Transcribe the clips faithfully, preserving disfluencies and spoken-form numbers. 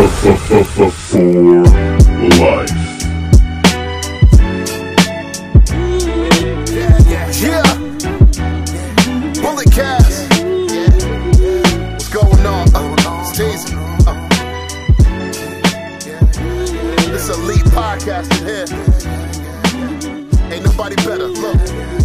For life. Yeah, Bullet Cast. What's going on? Uh, Stacy. Uh, this elite podcast in here. Ain't nobody better. Look.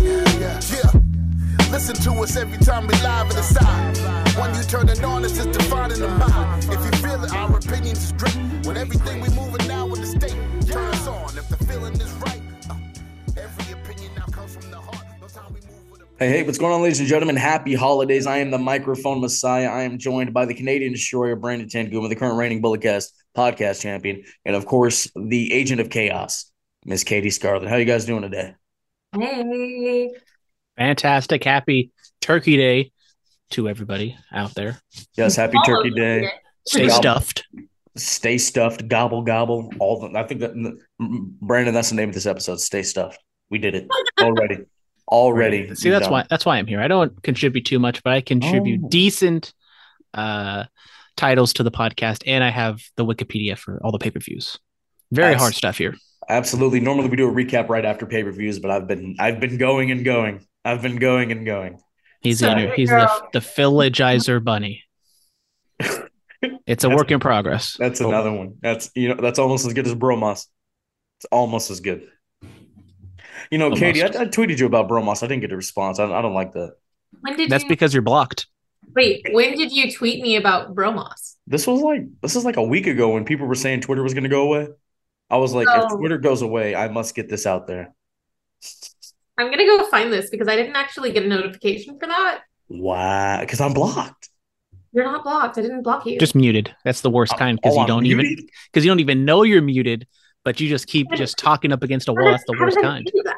Yeah. Listen to us every time we live in the side. When you turn it on, it's just defining the mind. If you feel it, our opinions is great. When everything we moving now in the state, turn us on. If the feeling is right, uh, every opinion now comes from the heart. No time we move with a- Hey, hey, what's going on, ladies and gentlemen? Happy holidays. I am the microphone messiah. I am joined by the Canadian destroyer, Brandon Tanguma, the current reigning Bulletcast podcast champion, and of course, the agent of chaos, Miss Katie Scarlett. How you guys doing today? Hey. Fantastic. Happy Turkey Day to everybody out there. Yes, happy Turkey Day. Stay Gobble. stuffed. Stay stuffed, gobble, gobble. All the, I think that, Brandon, that's the name of this episode, Stay Stuffed. We did it already. Already. See, that's done. why that's why I'm here. I don't contribute too much, but I contribute Oh. decent uh, titles to the podcast, and I have the Wikipedia for all the pay-per-views. Very Abs- hard stuff here. Absolutely. Normally we do a recap right after pay-per-views, but I've been I've been going and going. I've been going and going. He's So, the he's girl. the the villagizer bunny. It's a That's- work in progress. That's another one. That's you know that's almost as good as Bromos. It's almost as good. You know, Almost. Katie, I, I tweeted you about Bromos. I didn't get a response. I, I don't like that. When did That's you because you're blocked. wait? When did you tweet me about Bromos? This was like this is like a week ago when people were saying Twitter was going to go away. I was like, if Oh. Twitter goes away, I must get this out there. I'm gonna go find this because I didn't actually get a notification for that. Why? Because I'm blocked. You're not blocked. I didn't block you. Just muted. That's the worst kind because Oh, you I'm don't even muted? because you don't even know you're muted, but you just keep just talking up against a How wall. did- That's the how worst did I kind. do that?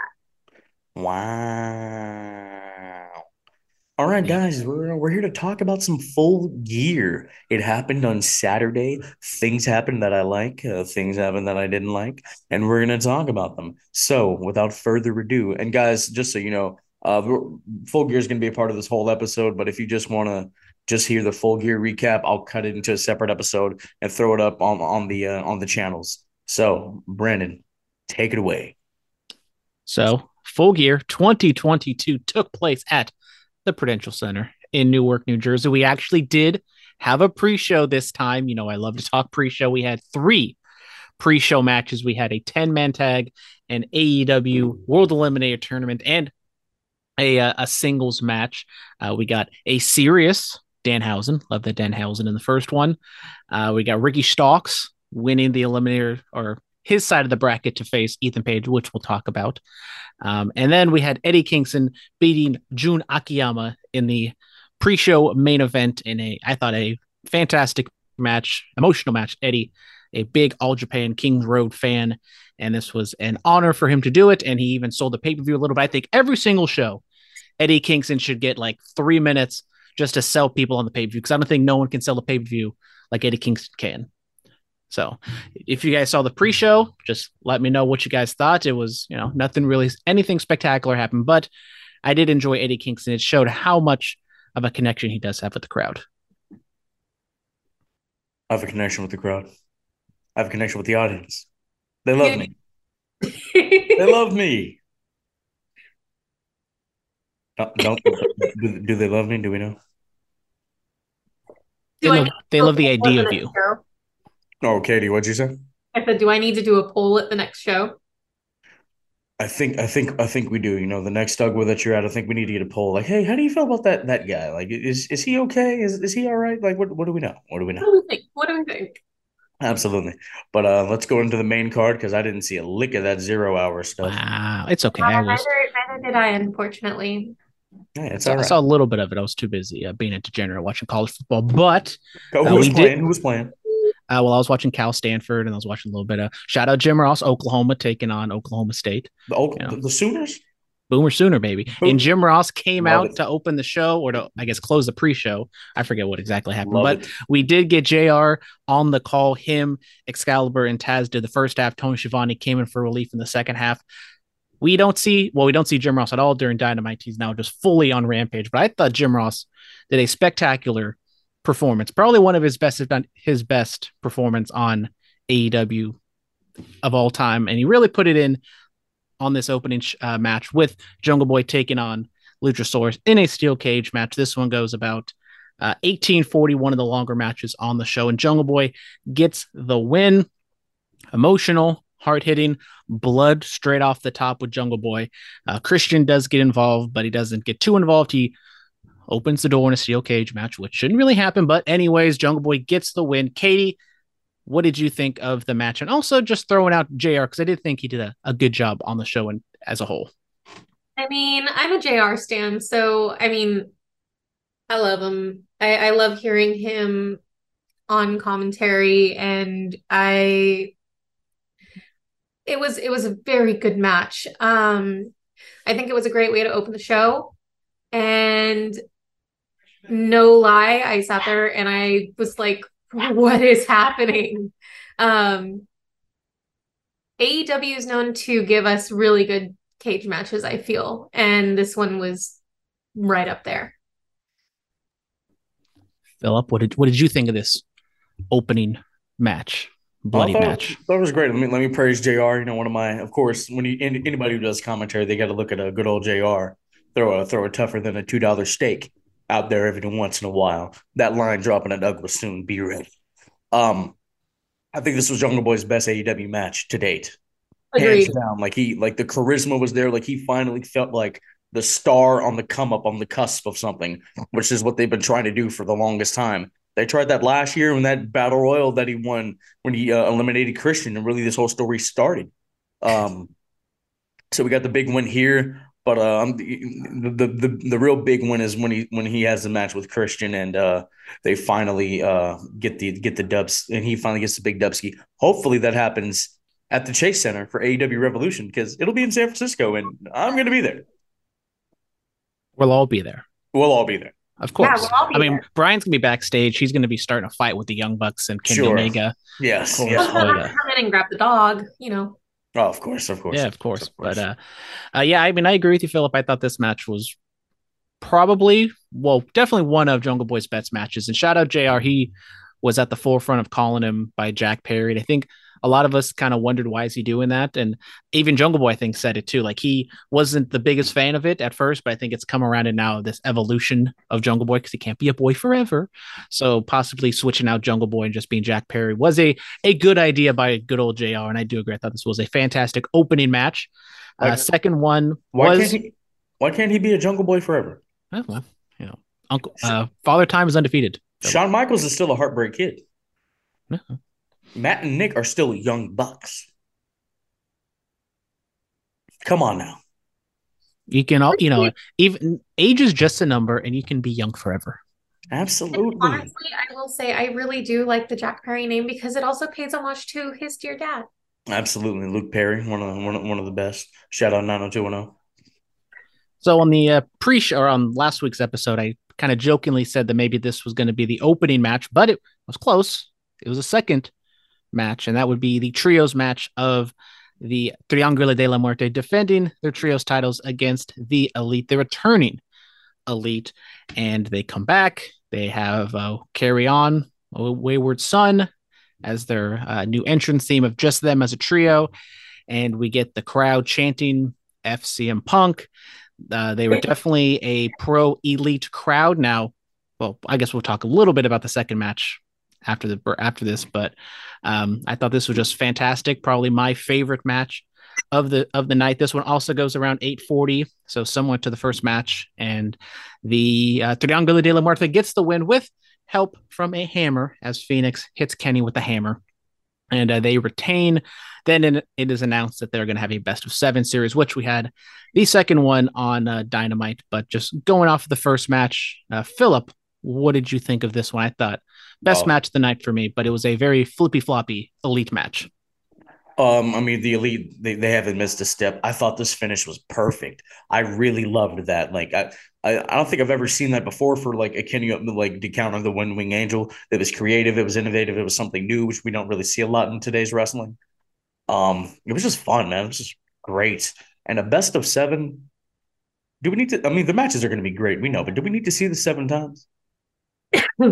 Wow. All right, guys, we're, we're here to talk about some Full Gear. It happened on Saturday. Things happened that I like, uh, things happened that I didn't like, and we're going to talk about them. So, without further ado, and guys, just so you know, uh, we're- Full Gear is going to be a part of this whole episode, but if you just want to just hear the Full Gear recap, I'll cut it into a separate episode and throw it up on on the uh, on the channels. So, Brandon, take it away. So, Full Gear twenty twenty-two took place at the Prudential Center in Newark, New Jersey. We actually did have a pre-show this time. You know, I love to talk pre-show. We had three pre-show matches. We had a ten-man tag, an A E W World Eliminator Tournament, and a uh, a singles match. Uh, we got a serious Danhausen. Love that Danhausen in the first one. Uh, we got Ricky Starks winning the Eliminator, or his side of the bracket, to face Ethan Page, which we'll talk about. Um, and then we had Eddie Kingston beating Jun Akiyama in the pre-show main event in a, I thought, a fantastic match, emotional match. Eddie, a big All Japan Kings Road fan, and this was an honor for him to do it. And he even sold the pay-per-view a little bit. I think every single show, Eddie Kingston should get like three minutes just to sell people on the pay-per-view, because I don't think no one can sell the pay-per-view like Eddie Kingston can. So if you guys saw the pre-show, just let me know what you guys thought. It was, you know, nothing really, anything spectacular happened, but I did enjoy Eddie Kingston. It showed how much of a connection he does have with the crowd. I have a connection with the crowd. I have a connection with the audience. They love me. They love me. Don't, don't do, do they love me? Do we know? They Do I love, need to they do a love the poll at idea of next you. show? Oh, Katie, what'd you say? I said, do I need to do a poll at the next show? I think, I think, I think we do. You know, the next Dugwell that you're at, I think we need to get a poll. Like, hey, how do you feel about that that guy? Like, is is he okay? Is is he all right? Like, what what do we know? What do we What know? do we think? What do we think? Absolutely. But uh, let's go into the main card because I didn't see a lick of that zero hour stuff. Wow. It's okay. Uh, I neither, was, neither did I, unfortunately. Yeah, it's so, all I right. saw a little bit of it. I was too busy uh, being a degenerate watching college football, but Go, uh, who was we playing? did- Who was playing? Uh, well, I was watching Cal Stanford, and I was watching a little bit of shout out Jim Ross, Oklahoma, taking on Oklahoma State. The Oak- Yeah. the, the Sooners. Boomer Sooner, baby. Boom. And Jim Ross came Love out it. to open the show, or to, I guess, close the pre-show. I forget what exactly happened, Love but it. we did get J R on the call. Him, Excalibur, and Taz did the first half. Tony Schiavone came in for relief in the second half. We don't see, well, we don't see Jim Ross at all during Dynamite. He's now just fully on Rampage. But I thought Jim Ross did a spectacular performance, probably one of his best, if not his best performance on A E W of all time. And he really put it in on this opening uh, match with Jungle Boy taking on Luchasaurus in a steel cage match. This one goes about uh, eighteen forty, one of the longer matches on the show. And Jungle Boy gets the win. Emotional, hard hitting, blood straight off the top with Jungle Boy. Uh, Christian does get involved, but he doesn't get too involved. He opens the door in a steel cage match, which shouldn't really happen. But anyways, Jungle Boy gets the win. Katie, what did you think of the match? And also just throwing out J R, because I did think he did a, a good job on the show and as a whole. I mean, I'm a J R stan, so I mean, I love him. I, I love hearing him on commentary, and I it was it was a very good match. Um, I think it was a great way to open the show. And no lie, I sat there and I was like, what is happening? Um, A E W is known to give us really good cage matches, I feel. And this one was right up there. Philip, what did what did you think of this opening match? Bloody I thought, match. That was great. Let me let me praise J R. You know, one of my, of course, when you, anybody who does commentary, they got to look at a good old J R. Throw a throw a tougher than a two dollar steak out there every once in a while. That line dropping at Doug will soon be ready. Um, I think this was Jungle Boy's best A E W match to date. Agreed. Hands down. Like he, like the charisma was there. Like he finally felt like the star on the come up, on the cusp of something, which is what they've been trying to do for the longest time. They tried that last year when that battle royal that he won when he uh, eliminated Christian, and really this whole story started. Um, so we got the big win here, but uh, the, the the the real big win is when he when he has the match with Christian, and uh, they finally uh, get the get the dubs, and he finally gets the big dubski. Hopefully that happens at the Chase Center for A E W Revolution, because it'll be in San Francisco, and I'm going to be there. We'll all be there. We'll all be there. Of course. Yeah, we'll I mean, there. Brian's going to be backstage. He's going to be starting a fight with the Young Bucks and Kenny Sure. Omega. Yes. Of yes. course. Well, But, have uh, to come in and grab the dog, you know. Oh, of course, of course. yeah, of course. But uh, uh, yeah, I mean, I agree with you, Philip. I thought this match was probably, well, definitely one of Jungle Boy's best matches. And shout out J R. He was at the forefront of calling him by Jack Perry. And I think a lot of us kind of wondered, why is he doing that? And even Jungle Boy, I think, said it too. Like, he wasn't the biggest fan of it at first, but I think it's come around and now this evolution of Jungle Boy, because he can't be a boy forever. So possibly switching out Jungle Boy and just being Jack Perry was a, a good idea by good old J R. And I do agree. I thought this was a fantastic opening match. Uh, Like, second one why was, can't he, why can't he be a Jungle Boy forever? oh, well, you know, Uncle uh, Father Time is undefeated. Shawn Michaels is still a heartbreak kid. No. Matt and Nick are still young bucks. Come on now. You can all, you know, even age is just a number, and you can be young forever. Absolutely. Honestly, I will say I really do like the Jack Perry name because it also pays homage to his dear dad. Absolutely. Luke Perry, one of one of, one of the best. Shout out nine oh two one oh. So on the uh, pre-show, or on last week's episode, I kind of jokingly said that maybe this was going to be the opening match, but it was close. It was a second match, and that would be the trios match of the Triangulo de la Muerte defending their trios titles against the Elite, the returning Elite, and they come back. They have uh, Carry On, Wayward Son as their uh, new entrance theme of just them as a trio, and we get the crowd chanting F C M Punk. Uh, they were definitely a pro Elite crowd. Now, well, I guess we'll talk a little bit about the second match after the after this, but um, I thought this was just fantastic. Probably my favorite match of the of the night. This one also goes around eight forty, so similar to the first match. And the uh, Triangulo de la Muerte gets the win with help from a hammer as Phoenix hits Kenny with the hammer, and uh, they retain. Then it is announced that they're going to have a best of seven series, which we had the second one on uh, Dynamite. But just going off of the first match, uh, Philip, what did you think of this one? I thought best Oh. match of the night for me, but it was a very flippy floppy Elite match. Um, I mean, the Elite, they, they haven't missed a step. I thought this finish was perfect. I really loved that. Like, I, I, I don't think I've ever seen that before for like a Kenny, like to counter the Wind Wing Angel. It was creative. It was innovative. It was something new, which we don't really see a lot in today's wrestling. Um, it was just fun, man. It was just great. And a best of seven. Do we need to? I mean, the matches are going to be great. We know, but do we need to see the seven times? I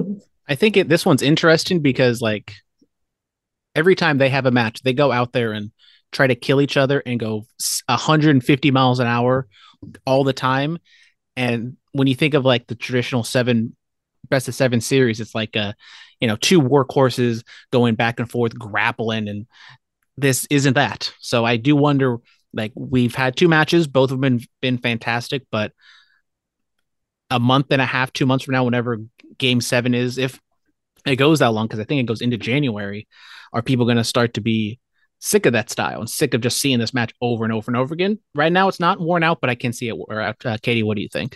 I think it, this one's interesting because like every time they have a match, they go out there and try to kill each other and go one hundred fifty miles an hour all the time. And when you think of like the traditional seven best of seven series, it's like a you know two workhorses going back and forth grappling, and this isn't that. So I do wonder. Like we've had two matches, both have been been fantastic, but a month and a half, two months from now, whenever Game Seven is, if it goes that long, because I think it goes into January, are people going to start to be sick of that style and sick of just seeing this match over and over and over again? Right now, it's not worn out, but I can see it wear out. Uh, Katie, what do you think?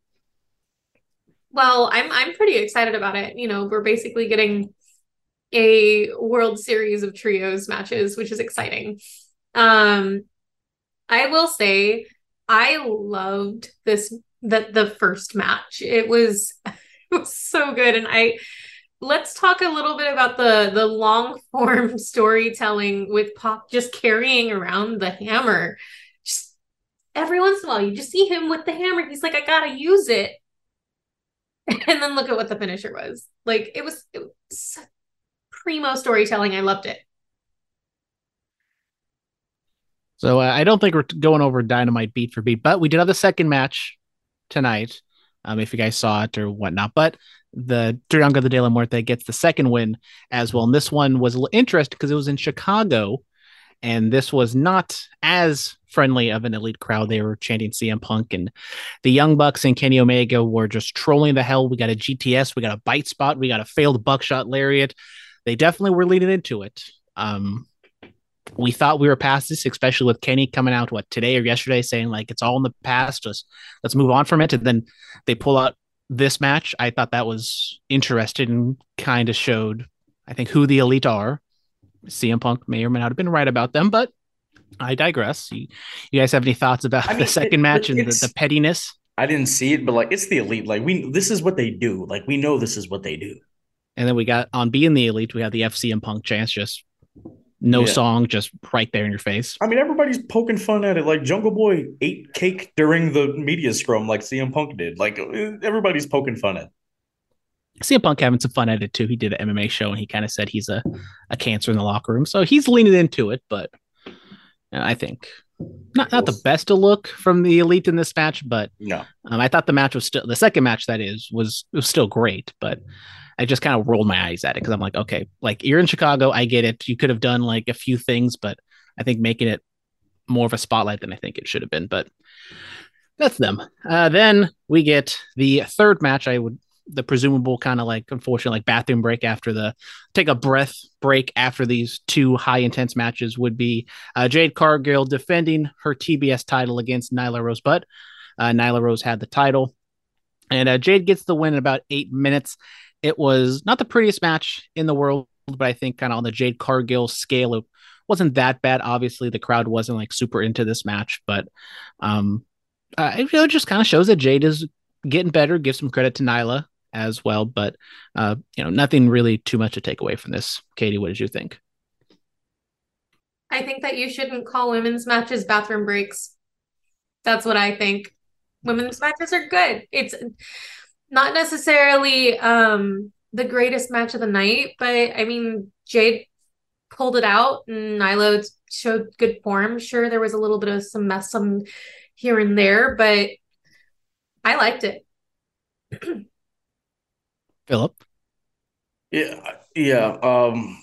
Well, I'm I'm pretty excited about it. You know, we're basically getting a World Series of trios matches, which is exciting. Um, I will say I loved this the the first match. It was it was so good. And I let's talk a little bit about the the long form storytelling with Pac just carrying around the hammer. Just every once in a while you just see him with the hammer. He's like, I gotta use it. And then look at what the finisher was. Like it was, it was primo storytelling. I loved it. So uh, I don't think we're going over Dynamite beat for beat, but we did have the second match tonight. Um, if you guys saw it or whatnot, but the Triangle de la Muerte gets the second win as well. And this one was a little interesting because it was in Chicago, and this was not as friendly of an elite crowd. They were chanting C M Punk, and the Young Bucks and Kenny Omega were just trolling the hell. We got a G T S, we got a bite spot, we got a failed buckshot lariat. They definitely were leading into it. Um, we thought we were past this, especially with Kenny coming out what today or yesterday saying like it's all in the past, just let's move on from it. And then they pull out this match. I thought that was interesting and kind of showed, I think, who the elite are. C M Punk may or may not have been right about them, but I digress. You, you guys have any thoughts about I mean, the second it, match and the, the pettiness? I didn't see it, but like it's the elite. Like we, this is what they do. Like we know this is what they do. And then we got on being the elite, we have the F C M Punk chance, just no yeah. song, just right there in your face. I mean, everybody's poking fun at it. Like Jungle Boy ate cake during the media scrum, like C M Punk did. Like everybody's poking fun at it. C M Punk having some fun at it too. He did an M M A show and he kind of said he's a, a cancer in the locker room. So he's leaning into it, but I think not not the best to look from the elite in this match, but no. Um, I thought the match was still the second match that is was was still great, but I just kind of rolled my eyes at it because I'm like, okay, like you're in Chicago, I get it. You could have done like a few things, but I think making it more of a spotlight than I think it should have been. But that's them. Uh, then we get the third match. I would the presumable kind of like unfortunately like bathroom break after the take a breath break after these two high intense matches would be uh, Jade Cargill defending her T B S title against Nyla Rose. But uh, Nyla Rose had the title, and uh, Jade gets the win in about eight minutes. It was not the prettiest match in the world, but I think kind of on the Jade Cargill scale, it wasn't that bad. Obviously, the crowd wasn't like super into this match, but um, uh, it, it just kind of shows that Jade is getting better. Give some credit to Nyla as well, but uh, you know, nothing really too much to take away from this. Katie, what did you think? I think that you shouldn't call women's matches bathroom breaks. That's what I think. Women's matches are good. It's not necessarily um, the greatest match of the night, but I mean, Jade pulled it out and Nyla showed good form. Sure, there was a little bit of some mess some here and there, but I liked it. Philip? Yeah, yeah. Um,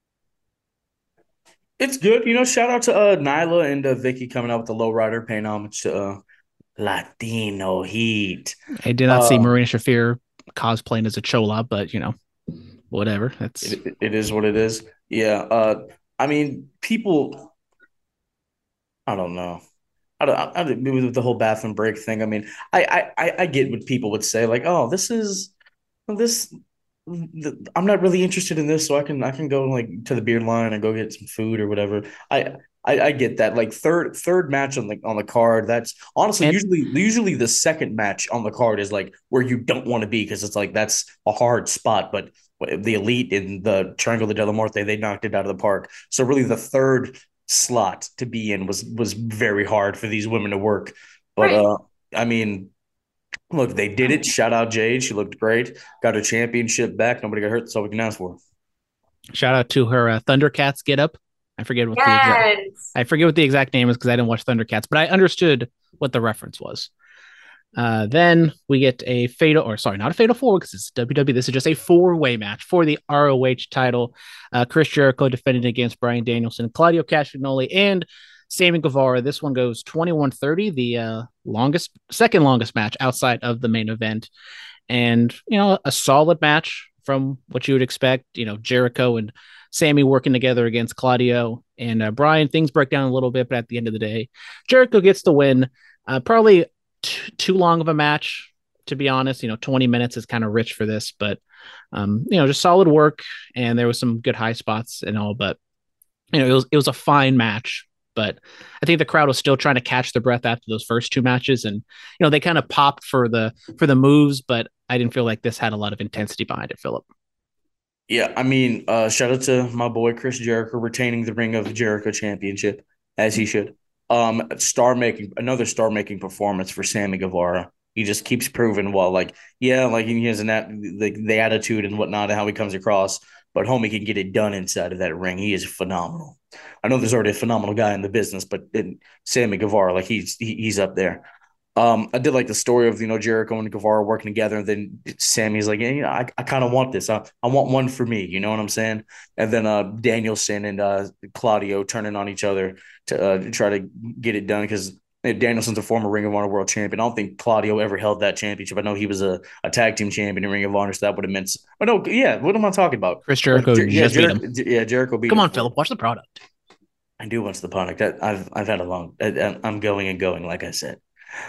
it's good. You know, shout out to uh, Nyla and uh, Vicky coming out with the lowrider, paying homage to uh, Latino Heat. I did not uh, see Marina Shafir cosplaying as a Chola, but, you know, whatever. That's it, it is what it is. Yeah. Uh, I mean, people, I don't know. I don't, I don't with the whole bathroom break thing. I mean, I, I, I get what people would say, like, oh, this is this. I'm not really interested in this, so I can I can go like to the beer line and go get some food or whatever. I I, I get that. Like third third match on the on the card. That's honestly and, usually usually the second match on the card is like where you don't want to be because it's like that's a hard spot. But the elite in the Triangle de la Muerte, they knocked it out of the park. So really, the third slot to be in was was very hard for these women to work. But right. uh, I mean, Look, they did it. Shout out Jade. She looked great. Got her championship back. Nobody got hurt. That's all we can ask for. Shout out to her uh, Thundercats get up. I forget what the exact Yes. I forget what the exact name is because I didn't watch Thundercats, but I understood what the reference was. Uh, then we get a fatal, or sorry, not a fatal four because it's W W E. This is just a four-way match for the R O H title. Uh, Chris Jericho defending against Bryan Danielson, Claudio Castagnoli, and Sammy Guevara. This one goes twenty-one thirty, the uh, longest, second longest match outside of the main event. And, you know, a solid match from what you would expect. You know, Jericho and Sammy working together against Claudio and uh, Bryan. Things break down a little bit, but at the end of the day, Jericho gets the win. Uh, probably t- too long of a match, to be honest. You know, twenty minutes is kind of rich for this, but, um, you know, just solid work. And there was some good high spots and all, but, you know, it was, it was a fine match. But I think the crowd was still trying to catch their breath after those first two matches, and you know they kind of popped for the for the moves, but I didn't feel like this had a lot of intensity behind it, Philip. Yeah, I mean, uh, shout out to my boy Chris Jericho retaining the Ring of Jericho Championship as he should. Um, star making another star making performance for Sammy Guevara. He just keeps proving, well, like yeah, like he has an at the, the attitude and whatnot and how he comes across, but homie can get it done inside of that ring. He is phenomenal. I know there's already a phenomenal guy in the business, but in Sammy Guevara, like he's he, he's up there. Um, I did like the story of, you know, Jericho and Guevara working together, and then Sammy's like, yeah, you know, I, I kind of want this. I, I want one for me. You know what I'm saying? And then uh, Danielson and uh, Claudio turning on each other to, uh, to try to get it done because Danielson's a former Ring of Honor world champion. I don't think Claudio ever held that championship. I know he was a, a tag team champion in Ring of Honor, so that would have meant. Oh no, yeah. What am I talking about? Chris Jericho Jer- yeah, just beat Jer- him. yeah, Jericho beat Come him. on, Philip, watch the product. I do watch the product. I, I've I've had a long. I, I'm going and going, like I said.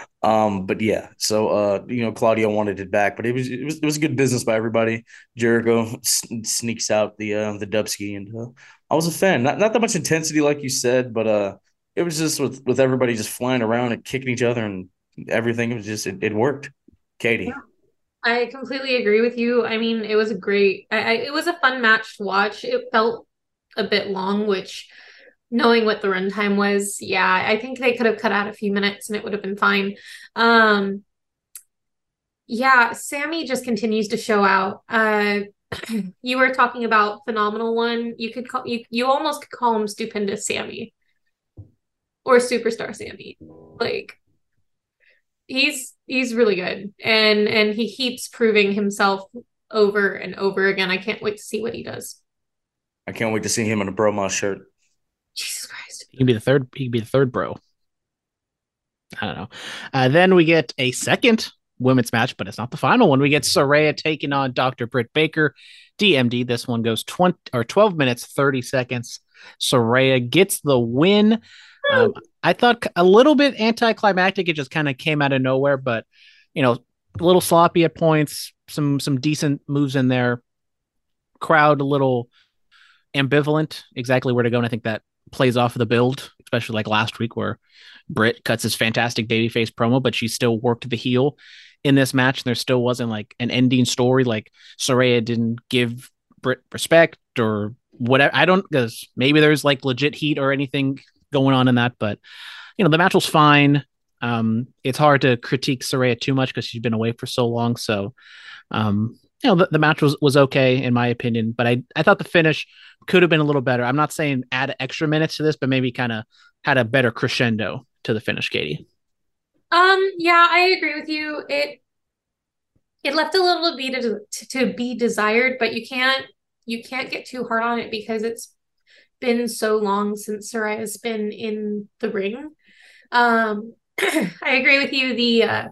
Um, but yeah, so uh, you know, Claudio wanted it back, but it was it was it was good business by everybody. Jericho s- sneaks out the uh, the Dubsky, and uh, I was a fan. Not not that much intensity, like you said, but uh, it was just with with everybody just flying around and kicking each other and everything. It was just it, it worked. Katie, I completely agree with you. I mean, it was a great, I, I, it was a fun match to watch. It felt a bit long, which knowing what the runtime was, yeah, I think they could have cut out a few minutes and it would have been fine. Um, yeah, Sammy just continues to show out. Uh, you were talking about phenomenal one. You could call you you almost could call him stupendous Sammy or superstar Sammy. Like he's he's really good and and he keeps proving himself over and over again. I can't wait to see what he does. I can't wait to see him in a Bromos shirt. Jesus Christ. He can be the third. He can be the third bro. I don't know. Uh, then we get a second women's match, but it's not the final one. We get Saraya taking on Doctor Britt Baker, D M D. This one goes twenty or twelve minutes, thirty seconds. Saraya gets the win. Um, I thought a little bit anticlimactic. It just kind of came out of nowhere, but you know, a little sloppy at points. Some some decent moves in there. Crowd a little ambivalent, exactly where to go. And I think that plays off of the build, especially like last week where Britt cuts his fantastic babyface promo, but she still worked the heel in this match. And there still wasn't like an ending story. Like Saraya didn't give Britt respect or whatever. I don't, because maybe there's like legit heat or anything going on in that, but you know, the match was fine. Um, it's hard to critique Saraya too much because she's been away for so long. So, um, you know, the, the match was, was okay in my opinion, but I, I thought the finish could have been a little better. I'm not saying add extra minutes to this, but maybe kind of had a better crescendo to the finish, Katie. Um, yeah, I agree with you. It it left a little bit to, to, to be desired, but you can't you can't get too hard on it because it's been so long since Saraya's been in the ring. Um, I agree with you. The uh,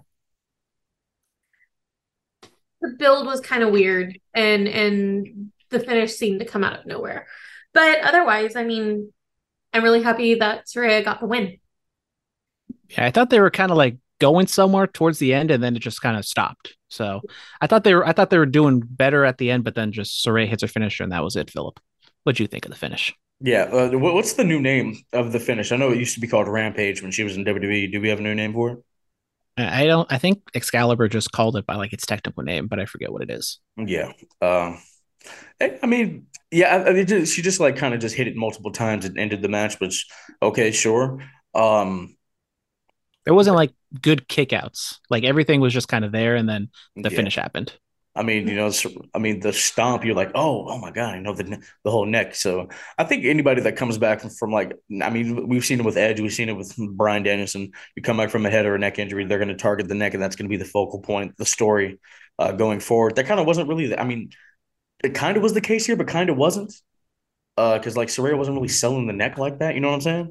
the build was kind of weird, and and the finish seemed to come out of nowhere. But otherwise, I mean, I'm really happy that Saraya got the win. Yeah, I thought they were kind of like going somewhere towards the end, and then it just kind of stopped. So I thought they were I thought they were doing better at the end, but then just Saraya hits her finisher, and that was it. Philip, what'd you think of the finish? Yeah, uh, what, what's the new name of the finish? I know it used to be called Rampage when she was in W W E. Do we have a new name for it? I I don't. I think Excalibur just called it by like its technical name, but I forget what it is. Yeah. Um, I I mean, yeah, I, I mean, just- she just like kind of just hit it multiple times and ended the match, which okay, sure. Um, There wasn't like good kickouts. Like everything was just kind of there, and then the Yeah. finish happened. I mean, you know, so, I mean, the stomp, you're like, oh, oh my God, I know the the whole neck. So I think anybody that comes back from, from like, I mean, we've seen it with Edge, we've seen it with Bryan Danielson. You come back from a head or a neck injury, they're going to target the neck, and that's going to be the focal point, the story uh, going forward. That kind of wasn't really, the, I mean, it kind of was the case here, but kind of wasn't. Because uh, like Saraya wasn't really selling the neck like that. You know what I'm saying?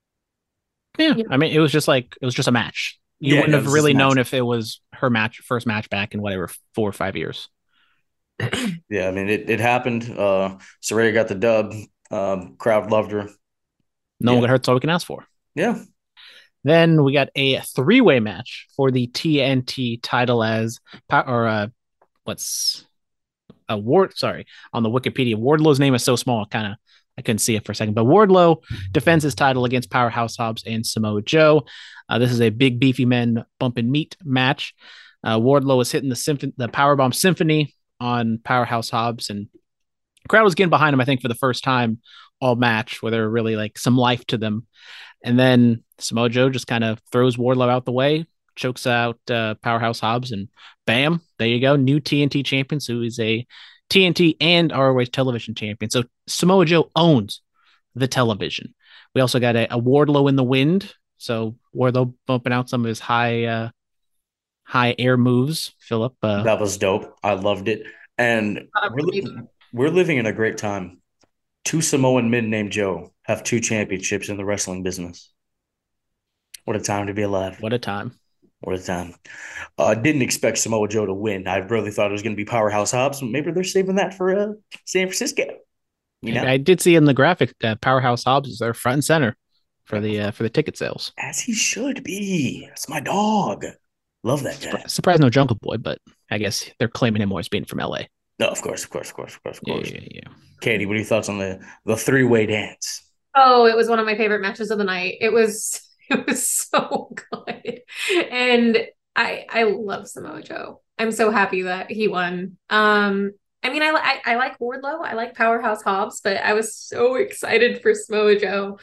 Yeah. Yeah. I mean, it was just like it was just a match. You Yeah, wouldn't yeah, it have was really just a match. known if it was her match, first match back in whatever four or five years. Yeah, I mean, it, it happened. Uh, Saraya got the dub. Um, crowd loved her. No Yeah. one got hurt. That's all we can ask for. Yeah. Then we got a three-way match for the T N T title as or uh, what's a Ward? Sorry, on the Wikipedia, Wardlow's name is so small, kind of I couldn't see it for a second. But Wardlow defends his title against Powerhouse Hobbs and Samoa Joe. Uh, this is a big beefy men bump and meat match. Uh, Wardlow was hitting the symphony, the Powerbomb Symphony on Powerhouse Hobbs, and the crowd was getting behind him. I think for the first time all match, where there were really like some life to them. And then Samoa Joe just kind of throws Wardlow out the way, chokes out uh, Powerhouse Hobbs, and bam, there you go. New T N T champion, who is a T N T and R O H television champion. So Samoa Joe owns the television. We also got a, a Wardlow in the wind. So Wardlow bumping out some of his high uh, high air moves. Philip. Uh, That was dope. I loved it. And we're, li- we're living in a great time. Two Samoan men named Joe have two championships in the wrestling business. What a time to be alive. what a time. What a time. I uh, didn't expect Samoa Joe to win. I really thought it was going to be Powerhouse Hobbs. Maybe they're saving that for uh, San Francisco. You know? I did see in the graphic that Powerhouse Hobbs is there front and center for the uh, for the ticket sales. As he should be. That's my dog. Love that guy. Surprised, surprised no Jungle Boy, but I guess they're claiming him more as being from L A. No, of course, of course, of course, of course, of course. Yeah, yeah, yeah. Katie, what are your thoughts on the the three way dance? Oh, it was one of my favorite matches of the night. It was it was so good. And I I love Samoa Joe. I'm so happy that he won. Um I mean I I, I like Wardlow, I like Powerhouse Hobbs, but I was so excited for Samoa Joe.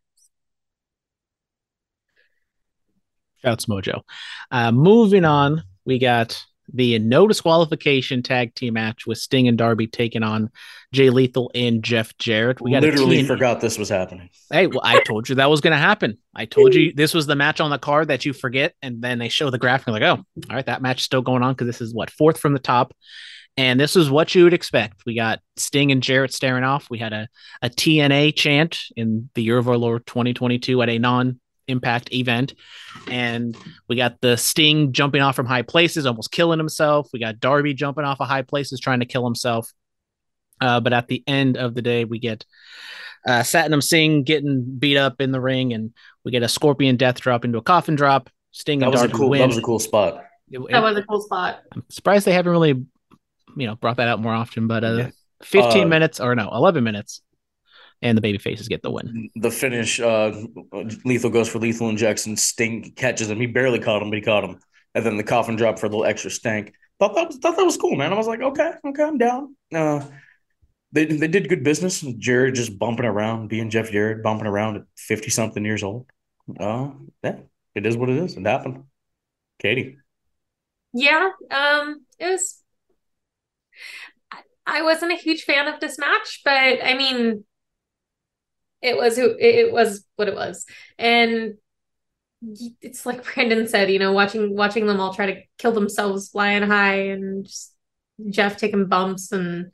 Shouts Mojo. Uh, moving on, we got the no disqualification tag team match with Sting and Darby taking on Jay Lethal and Jeff Jarrett. We got literally a T N- forgot this was happening. Hey, well, I told you that was going to happen. I told you this was the match on the card that you forget, and then they show the graphic. Like, oh, all right, that match is still going on because this is what fourth from the top, and this is what you would expect. We got Sting and Jarrett staring off. We had a a T N A chant in the year of our Lord twenty twenty-two at a non Impact event, and we got the Sting jumping off from high places, almost killing himself. We got Darby jumping off of high places, trying to kill himself. Uh, but at the end of the day, we get uh, Satnam Singh getting beat up in the ring, and we get a Scorpion Death drop into a coffin drop. Sting and That was a Darby cool. win. That was a cool spot. It- it- That was a cool spot. I'm surprised they haven't really, you know, brought that out more often. But uh, Yeah. fifteen Uh, minutes or no, eleven minutes, and the baby faces get the win. The finish, uh, Lethal goes for lethal injection. Sting catches him. He barely caught him, but he caught him. And then the coffin drop for a little extra stank. Thought that was, thought that was cool, man. I was like, okay, okay, I'm down. Uh, they they did good business. Jared just bumping around, being Jeff Jarrett, bumping around at fifty something years old. Uh, yeah, it is what it is. It happened. Katie. Yeah, um, it was. I- I wasn't a huge fan of this match, but I mean, it was who it was what it was, and it's like Brandon said, you know, watching watching them all try to kill themselves flying high, and just Jeff taking bumps, and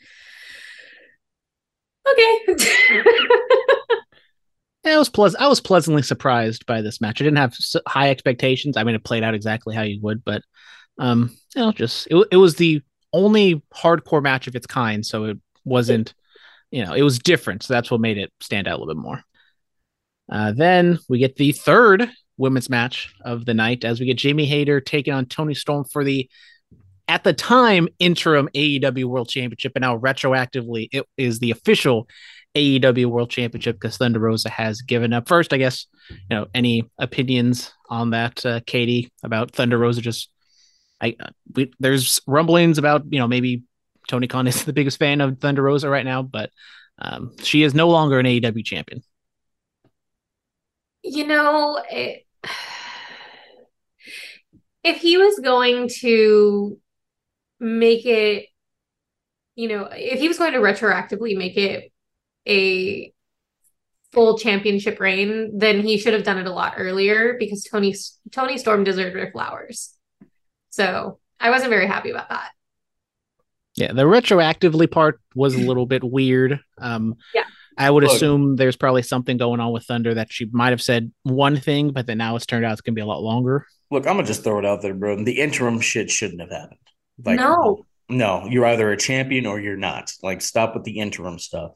okay. I was pleas- I was pleasantly surprised by this match. I didn't have s- high expectations. I mean, it played out exactly how you would, but um, you know, just it, it was the only hardcore match of its kind, so it wasn't, you know, it was different. So that's what made it stand out a little bit more. Uh, then we get the third women's match of the night as we get Jamie Hayter taking on Toni Storm for the, at the time, interim A E W World Championship, and now retroactively it is the official A E W World Championship because Thunder Rosa has given up. First, I guess, you know, any opinions on that, uh, Katie, about Thunder Rosa? Just, I, we, there's rumblings about, you know, maybe Tony Khan is the biggest fan of Thunder Rosa right now, but um, she is no longer an A E W champion. You know, it, if he was going to make it, you know, if he was going to retroactively make it a full championship reign, then he should have done it a lot earlier because Tony Tony Storm deserved her flowers. So I wasn't very happy about that. Yeah, the retroactively part was a little bit weird. Um, yeah. I would Look. assume there's probably something going on with Thunder that she might have said one thing, but then now it's turned out it's going to be a lot longer. Look, I'm gonna just throw it out there, bro. The interim shit shouldn't have happened. Like, No. no, you're either a champion or you're not. Like, stop with the interim stuff.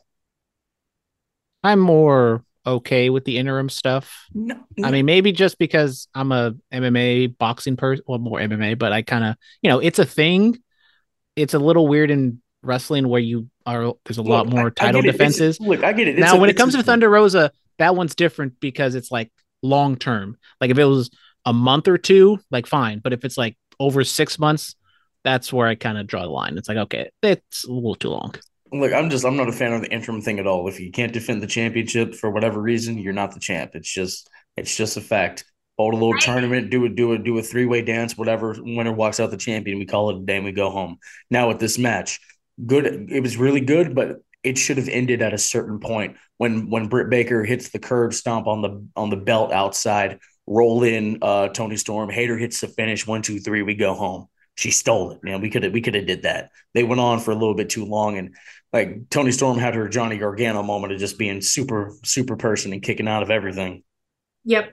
I'm more okay with the interim stuff. No, I mean, maybe just because I'm a M M A boxing person, well, more M M A, but I kind of, you know, it's a thing. It's a little weird in wrestling where you are, there's a look, lot more I, title I get it. defenses. It's, look, I get it. It's now, a, when it it's comes a, to Thunder Rosa, that one's different because it's like long term. Like if it was a month or two, like fine. But if it's like over six months, that's where I kind of draw the line. It's like, okay, it's a little too long. Look, I'm just, I'm not a fan of the interim thing at all. If you can't defend the championship for whatever reason, you're not the champ. It's just, it's just a fact. Hold a little tournament, do a, do a, do a three way dance, whatever. Winner walks out the champion. We call it a day and we go home. Now with this match, good. It was really good, but it should have ended at a certain point when when Britt Baker hits the curb stomp on the on the belt outside, roll in uh, Tony Storm. Hayter hits the finish. One, two, three. We go home. She stole it, man. We could have we could have did that. They went on for a little bit too long, and like Tony Storm had her Johnny Gargano moment of just being super super person and kicking out of everything. Yep.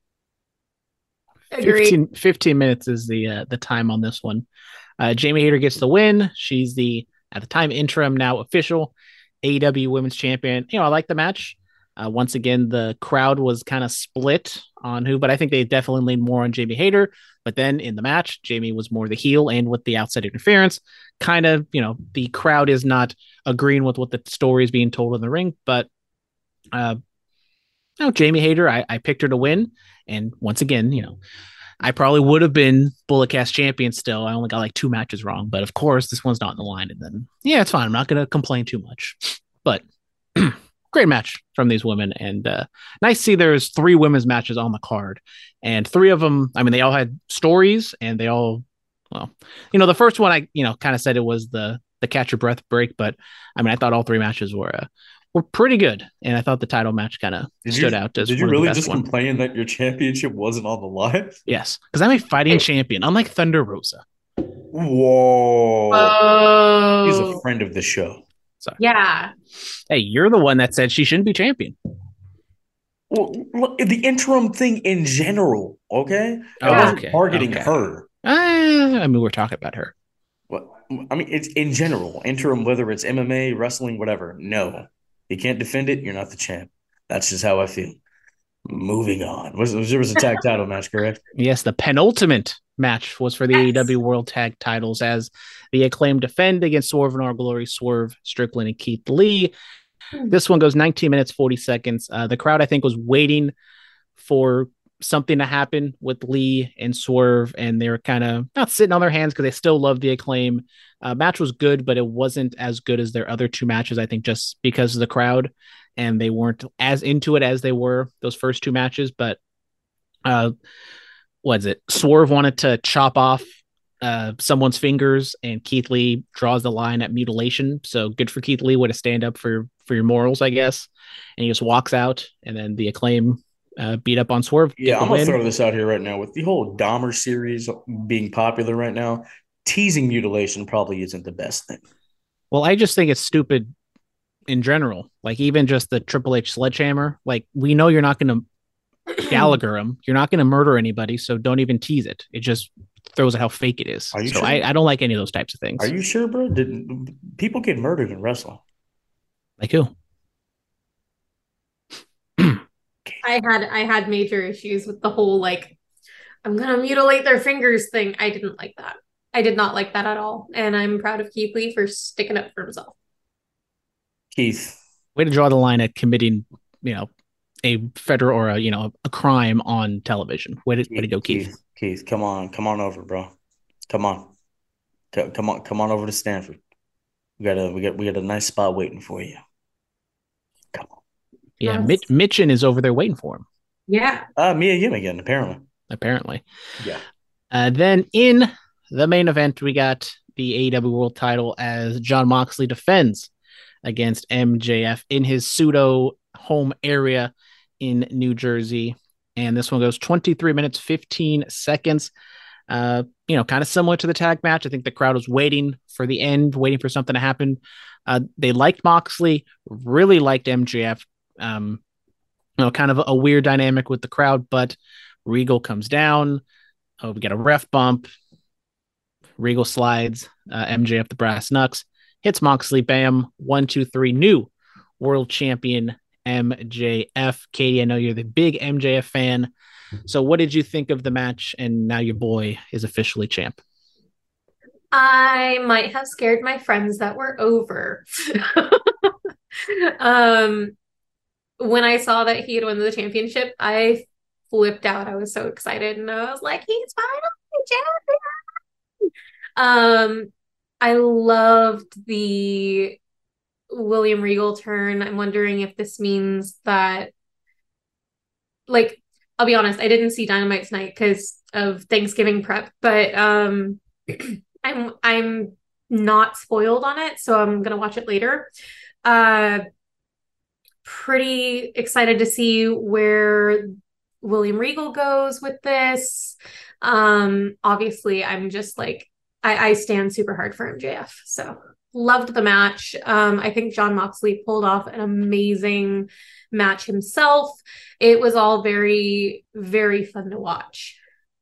Agreed. fifteen, fifteen minutes is the uh, the time on this one. Uh, Jamie Hayter gets the win. She's the at the time interim, now official A E W Women's Champion. You know, I like the match. Uh, once again, the crowd was kind of split on who, but I think they definitely leaned more on Jamie Hayter. But then in the match, Jamie was more the heel, and with the outside interference, kind of, you know, the crowd is not agreeing with what the story is being told in the ring. But, uh, you know, Jamie Hayter, I, I picked her to win. And once again, you know, I probably would have been Bulletcast champion still. I only got like two matches wrong. But of course, this one's not in the line. And then, yeah, it's fine. I'm not going to complain too much. But great match from these women. And uh, nice to see there's three women's matches on the card. And three of them, I mean, they all had stories and they all, well, you know, the first one I, you know, kind of said it was the the catch your breath break. But I mean, I thought all three matches were uh, were pretty good. And I thought the title match kind of stood you, out as Did you one of really the best just one. complain that your championship wasn't on the line? Yes, because I'm a fighting champion, unlike Thunder Rosa. Whoa. Oh. He's a friend of the show. Sorry. Yeah. Hey, you're the one that said she shouldn't be champion. Well, look, the interim thing in general, okay? I Oh, wasn't okay, targeting okay. her. Uh, I mean, we're talking about her. Well, I mean, it's in general, interim, whether it's M M A, wrestling, whatever. No, you can't defend it. You're not the champ. That's just how I feel. Moving on. Was, was there was a tag title match, correct? Yes, the penultimate match was for the Yes. A E W World Tag Titles as the Acclaim defend against Swerve and Our Glory, Swerve, Strickland, and Keith Lee. This one goes nineteen minutes, forty seconds. Uh, the crowd, I think, was waiting for something to happen with Lee and Swerve, and they were kind of not sitting on their hands because they still love the Acclaim. Uh, match was good, but it wasn't as good as their other two matches, I think, just because of the crowd, and they weren't as into it as they were those first two matches. But uh, what is it? Swerve wanted to chop off uh, someone's fingers, and Keith Lee draws the line at mutilation. So good for Keith Lee, way to stand up for for your morals, I guess. And he just walks out, and then the Acclaim uh, beat up on Swerve. Yeah, I'm going to win. throw this out here right now. With the whole Dahmer series being popular right now, teasing mutilation probably isn't the best thing. Well, I just think it's stupid in general. Like, even just the Triple H sledgehammer. Like, we know you're not going to Gallagher him. You're not going to murder anybody, so don't even tease it. It just throws out how fake it is. Are you so sure? I, I don't like any of those types of things. Are you sure, bro? Did people get murdered in wrestling? Like who? I had I had major issues with the whole like I'm gonna mutilate their fingers thing. I didn't like that. I did not like that at all. And I'm proud of Keith Lee for sticking up for himself. Keith. Way to draw the line at committing, you know, a federal or a, you know, a crime on television. Way to, way to go, Keith. Keith. Keith, come on. Come on over, bro. Come on. C- Come on. Come on over to Stanford. We got a we got we got a nice spot waiting for you. Come on. Yeah, Yes. Mitch, Mitchin is over there waiting for him, Yeah. Uh Mia Yim again, apparently. apparently. Yeah. Uh, then in the main event, we got the A E W World Title as Jon Moxley defends against M J F in his pseudo home area in New Jersey. And this one goes twenty-three minutes, fifteen seconds. Uh, you know, kind of similar to the tag match. I think the crowd was waiting for the end, waiting for something to happen. Uh, they liked Moxley, really liked M J F. Um, you know, kind of a weird dynamic with the crowd, but Regal comes down. Oh, we get a ref bump. Regal slides uh, M J F the brass knucks, hits Moxley. Bam, one, two, three. New world champion M J F. Katie, I know you're the big M J F fan. So what did you think of the match? And now your boy is officially champ. I might have scared my friends that were over. um, when I saw that he had won the championship, I flipped out. I was so excited, and I was like, "He's finally champion!" Um, I loved the William Regal turn. I'm wondering if this means that, like, I'll be honest, I didn't see Dynamite tonight because of Thanksgiving prep, but um, I'm I'm not spoiled on it, so I'm gonna watch it later. Uh, pretty excited to see where William Regal goes with this. Um, obviously, I'm just like I, I stand super hard for M J F, so loved the match. Um, I think Jon Moxley pulled off an amazing match himself. It was all very, very fun to watch.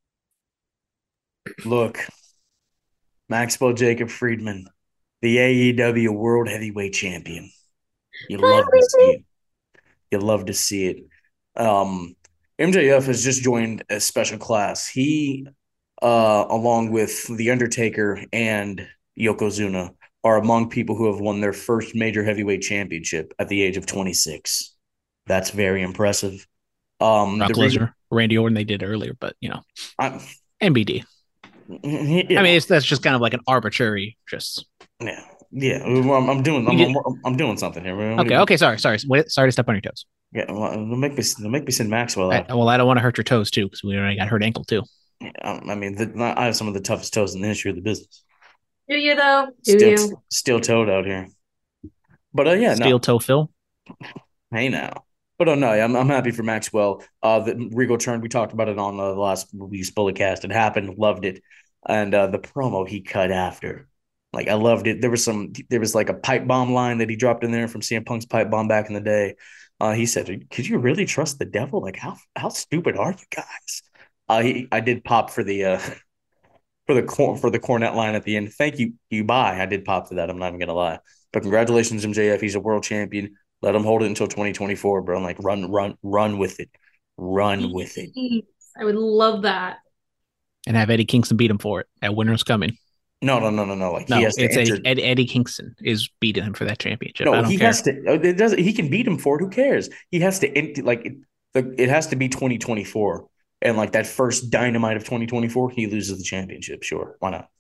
Look, Maxwell Jacob Friedman, the A E W World Heavyweight Champion. You love to see it. You love to see it. Um, M J F has just joined a special class. He, uh, along with The Undertaker and Yokozuna, are among people who have won their first major heavyweight championship at the age of twenty-six. That's very impressive. Um, Brock the Lesnar, re- Randy Orton, they did earlier, but you know, I'm, M B D. yeah, I mean, it's, that's just kind of like an arbitrary, just yeah, yeah. I'm, I'm doing, I'm, did- I'm, I'm doing something here. What do okay. you- Okay, sorry, sorry, Wait, sorry to step on your toes. Yeah, well, they'll make me, they'll make me send Maxwell I, out. well, I don't want to hurt your toes too, because we already got hurt ankle too. Yeah, I mean, the, I have some of the toughest toes in the history of the business. Do you though? Do Still, you? still toed out here. But uh, yeah, Steel no. toe Phil. Hey now. But oh no, I'm I'm happy for Maxwell. Uh, the Regal turn, we talked about it on uh, the last week's Bulletcast. It happened, loved it, and uh, the promo he cut after, like I loved it. There was some, there was like a pipe bomb line that he dropped in there from C M Punk's pipe bomb back in the day. Uh, he said, "Could you really trust the devil? Like how how stupid are you guys?" Uh, he, I did pop for the uh, for the cor- for the cornet line at the end. Thank you, you bye. I did pop for that. I'm not even gonna lie. But congratulations, M J F. He's a world champion. Let him hold it until twenty twenty-four, bro. I'm like, run, run, run with it. Run with it. I would love that. And have Eddie Kingston beat him for it at Winter's Coming. No, no, no, no, no. Like No, he has to it's enter. Eddie, Ed, Eddie Kingston is beating him for that championship. I No, don't he care. has to. It does. He can beat him for it. Who cares? He has to enter. Like it, the, it has to be twenty twenty-four, and like that first Dynamite of twenty twenty-four, he loses the championship. Sure, why not?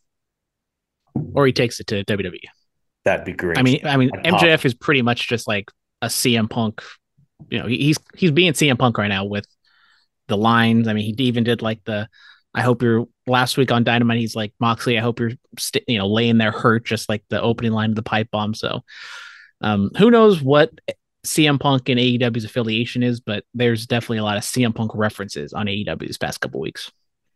Or he takes it to W W E. That'd be great. I mean, I mean, I'd M J F pop. is pretty much just like a C M Punk. You know, he, he's he's being C M Punk right now with the lines. I mean, he even did like the I hope you're last week on Dynamite. He's like, Moxley, I hope you're st- you know laying there hurt, just like the opening line of the pipe bomb. So, um, who knows what C M Punk and A E W's affiliation is, but there's definitely a lot of C M Punk references on A E W this past couple weeks.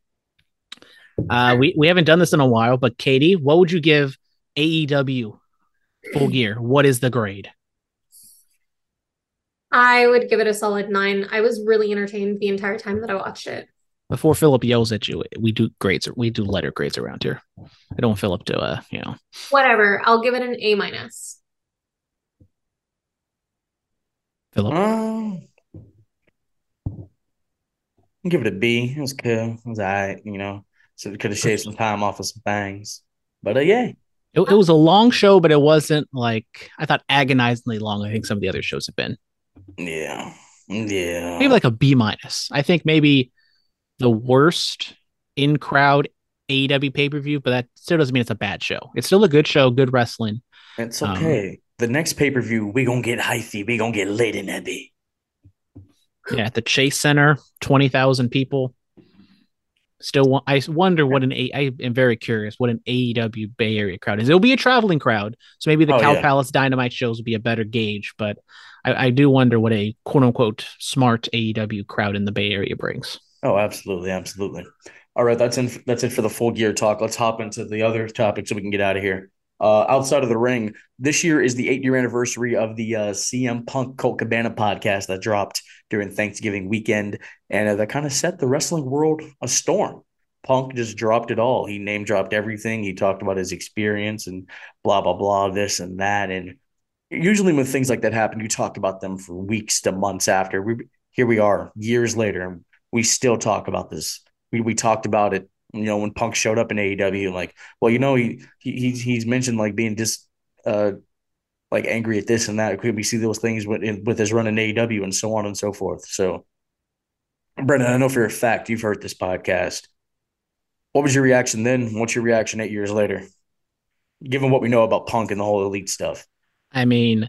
Uh, we we haven't done this in a while, but Katie, what would you give A E W Full Gear? What is the grade? I would give it a solid nine. I was really entertained the entire time that I watched it. Before Philip yells at you, we do grades. We do letter grades around here. I don't want Philip to, uh, you know. Whatever. I'll give it an A minus. Philip. Um, I'll give it a B. It was cool. It was all right, you know. So we could have shaved some time off of some bangs. But uh, yeah. It, it was a long show, but it wasn't like I thought agonizingly long. I think some of the other shows have been. Yeah. Yeah. Maybe like a B minus. I think maybe the worst in crowd A E W pay per view, but that still doesn't mean it's a bad show. It's still a good show, good wrestling. It's Um, okay. The next pay per view, we gonna get hyphy. We gonna get lit in that B. Yeah, at the Chase Center, twenty thousand people. Still, wa- I wonder what an A. I am very curious what an A E W Bay Area crowd is. It'll be a traveling crowd, so maybe the Oh Cow yeah. Palace Dynamite shows will be a better gauge. But I, I do wonder what a quote unquote smart A E W crowd in the Bay Area brings. Oh, absolutely, absolutely. All right, that's in. That's it for the full gear talk. Let's hop into the other topic so we can get out of here. Uh, outside of the ring, this year is the eight-year anniversary of the uh, C M Punk Colt Cabana podcast that dropped during Thanksgiving weekend, and uh, that kind of set the wrestling world a storm. Punk just dropped it all. He name dropped everything. He talked about his experience and blah blah blah, this and that. And usually when things like that happen, you talk about them for weeks to months after. We here we are years later, and we still talk about this. We we talked about it, you know, when Punk showed up in A E W, like, well, you know, he, he he's he's mentioned like being just uh like angry at this and that. Could we see those things with with his run in A E W and so on and so forth? So, Brendan, I know for a fact you've heard this podcast. What was your reaction then? What's your reaction eight years later, given what we know about Punk and the whole elite stuff? I mean,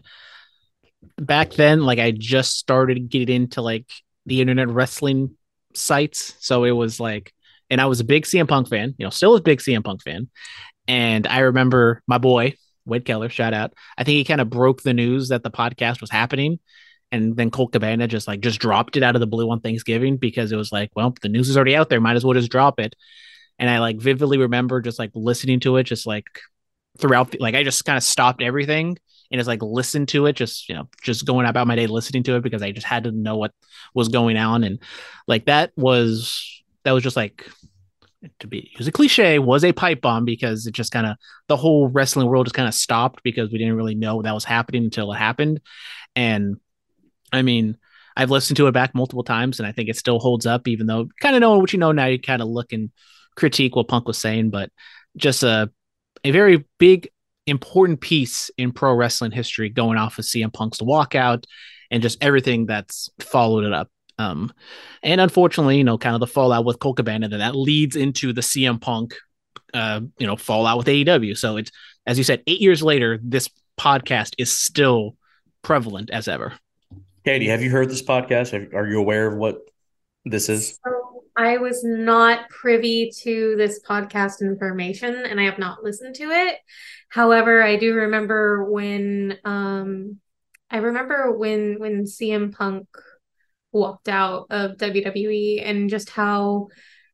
back then, like I just started getting into like the internet wrestling sites, so it was like, and I was a big C M Punk fan, you know, still a big C M Punk fan, and I remember my boy Wade Keller, shout out. I think he kind of broke the news that the podcast was happening, and then Colt Cabana just like just dropped it out of the blue on Thanksgiving because it was like, well, the news is already out there, might as well just drop it. And I like vividly remember just like listening to it, just like throughout, the, like I just kind of stopped everything and just like listened to it, just you know, just going about my day listening to it because I just had to know what was going on, and like that was that was just like, to be use a cliche, was a pipe bomb because it just kind of the whole wrestling world just kind of stopped because we didn't really know that was happening until it happened. And I mean, I've listened to it back multiple times and I think it still holds up, even though kind of knowing what you know now, you kind of look and critique what Punk was saying, but just a a very big important piece in pro wrestling history going off of C M Punk's walkout and just everything that's followed it up. Um, and unfortunately, you know, kind of the fallout with Colt Cabana, then that leads into the C M Punk, uh, you know, fallout with A E W. So it's, as you said, eight years later, this podcast is still prevalent as ever. Katie, have you heard this podcast? Are you aware of what this is? So I was not privy to this podcast information and I have not listened to it. However, I do remember when um I remember when when C M Punk walked out of W W E and just how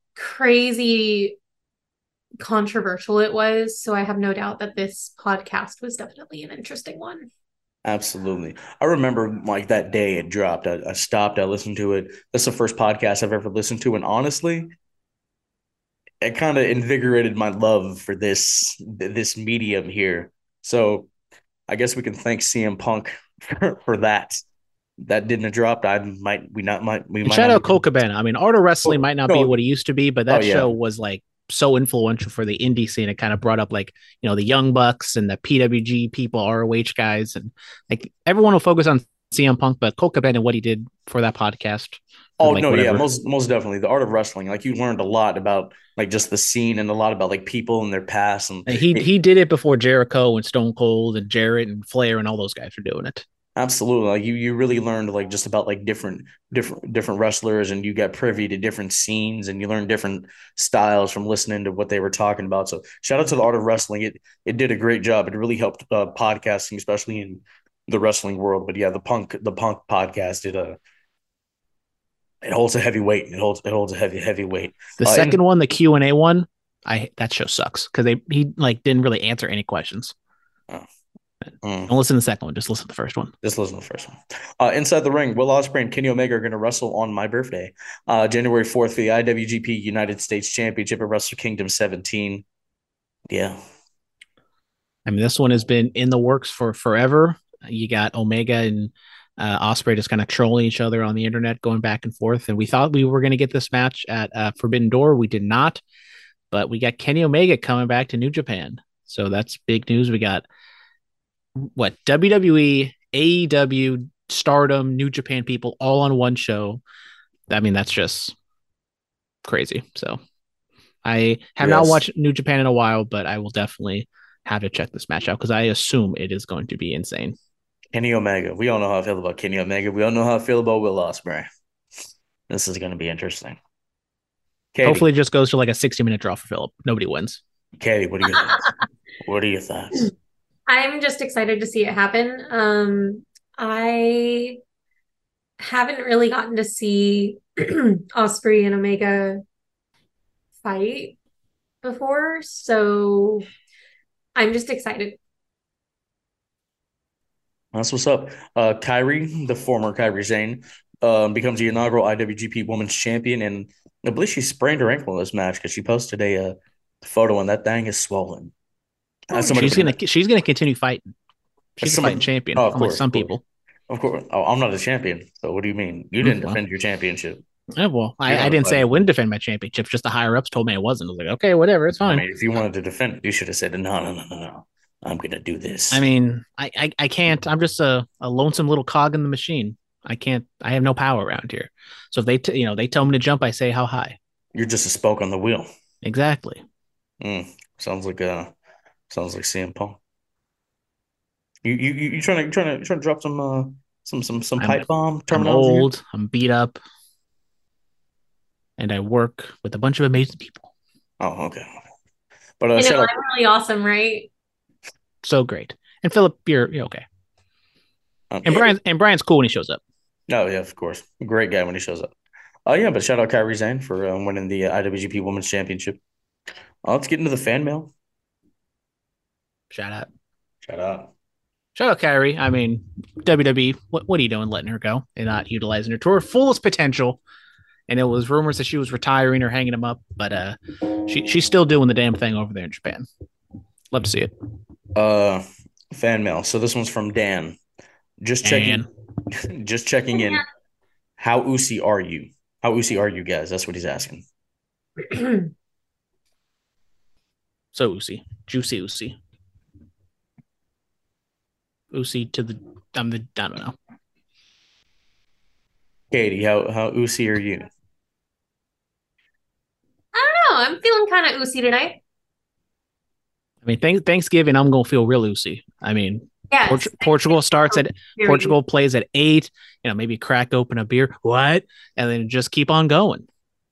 crazy controversial it was. So I have no doubt that this podcast was definitely an interesting one. Absolutely. I remember like that day it dropped. I, I stopped, I listened to it. That's the first podcast I've ever listened to. And honestly, it kind of invigorated my love for this this medium here. So I guess we can thank C M Punk for, for that. That didn't have dropped. I might we not might we And might shout not out Colt Cabana. I mean, Art of Wrestling Oh, might not no. be what it used to be, but that Oh, yeah. show was like so influential for the indie scene. It kind of brought up like, you know, the Young Bucks and the P W G people, R O H guys, and like everyone will focus on C M Punk, but Colt Cabana and what he did for that podcast. Oh like, no, yeah, whatever. most most definitely. The art of wrestling. Like you learned a lot about like just the scene and a lot about like people and their past. And And he it- he did it before Jericho and Stone Cold and Jarrett and Flair and all those guys were doing it. absolutely, like you you really learned like just about like different different different wrestlers, and you got privy to different scenes, and you learned different styles from listening to what they were talking about. So shout out to the art of wrestling. It it did a great job. It really helped uh, podcasting, especially in the wrestling world. But yeah, the punk the punk podcast did a it holds a heavy weight. It holds it holds a heavy heavy weight. The Uh, second and- one, the Q and A one, I that show sucks because they he like didn't really answer any questions. Mm. Don't listen to the second one, just listen to the first one. Just listen to the first one. Uh, inside the ring, Will Ospreay and Kenny Omega are going to wrestle on my birthday, uh, January fourth, for the I W G P United States Championship at Wrestle Kingdom seventeen. Yeah. I mean, this one has been in the works for forever. You got Omega and uh, Ospreay just kind of trolling each other on the internet, going back and forth. And we thought we were going to get this match at uh, Forbidden Door. We did not, but we got Kenny Omega coming back to New Japan. So that's big news. We got what W W E, A E W, Stardom, New Japan people all on one show. I mean, that's just crazy. So I have not Yes. watched New Japan in a while, but I will definitely have to check this match out because I assume it is going to be insane. Kenny Omega. We all know how I feel about Kenny Omega. We all know how I feel about Will Ospreay. This is going to be interesting. Katie, Hopefully, it just goes to like a sixty minute draw for Philip. Nobody wins. Katie, what do you think? What are your thoughts? I'm just excited to see it happen. Um, I haven't really gotten to see Osprey and Omega fight before, so I'm just excited. That's what's up. Uh, Kyrie, the former Kyrie Zane, um, becomes the inaugural I W G P Women's Champion, and I believe she sprained her ankle in this match because she posted a uh, photo, and that thing is swollen. As somebody She's from gonna she's gonna continue fighting. She's a somebody- fighting champion, Oh, of unlike course, some of course. people. Of course, oh, I'm not a champion. So what do you mean? You Mm, didn't well. defend your championship. Yeah, well, You're I, not I a didn't say I fighter. wouldn't defend my championship. Just the higher ups told me I wasn't. I was like, okay, whatever, it's I fine. mean, if you wanted to defend it, you should have said, no, no, no, no, no. I'm gonna do this. I mean, I, I, I can't. I'm just a, a lonesome little cog in the machine. I can't. I have no power around here. So if they, t- you know, they tell me to jump, I say how high. You're just a spoke on the wheel. Exactly. Mm, sounds like uh, sounds like C M Punk. You you you you trying to you trying to you trying to drop some uh some some some I'm- pipe bomb I'm terminology? here? old. I'm beat up, and I work with a bunch of amazing people. Oh, okay. But uh, You shout know, out. I'm really awesome, right? So great. And Philip, you're, you're okay. um, And Brian and Brian's cool when he shows up. Oh yeah, of course. Great guy when he shows up. Oh yeah, but shout out Kyrie Zane for uh, winning the uh, I W G P Women's Championship. Uh, let's get into the fan mail. Shout out. Shout out. Shout out Kyrie. I mean, W W E, what, what are you doing letting her go and not utilizing her to her fullest potential? And it was rumors that she was retiring or hanging him up, but uh, she she's still doing the damn thing over there in Japan. Love to see it. Uh, fan mail. So this one's from Dan. Just checking. Just checking in. How Usi are you? How Usi are you guys? That's what he's asking. So Usi, juicy Usi, Usi to the I'm the I don't know. Katie, how how Usi are you? I don't know. I'm feeling kind of oozy tonight. I mean, thank, Thanksgiving, I'm gonna feel real Usi. I mean, Yes. Port- Portugal starts at Very Portugal plays at eight. You know, maybe crack open a beer, what, and then just keep on going.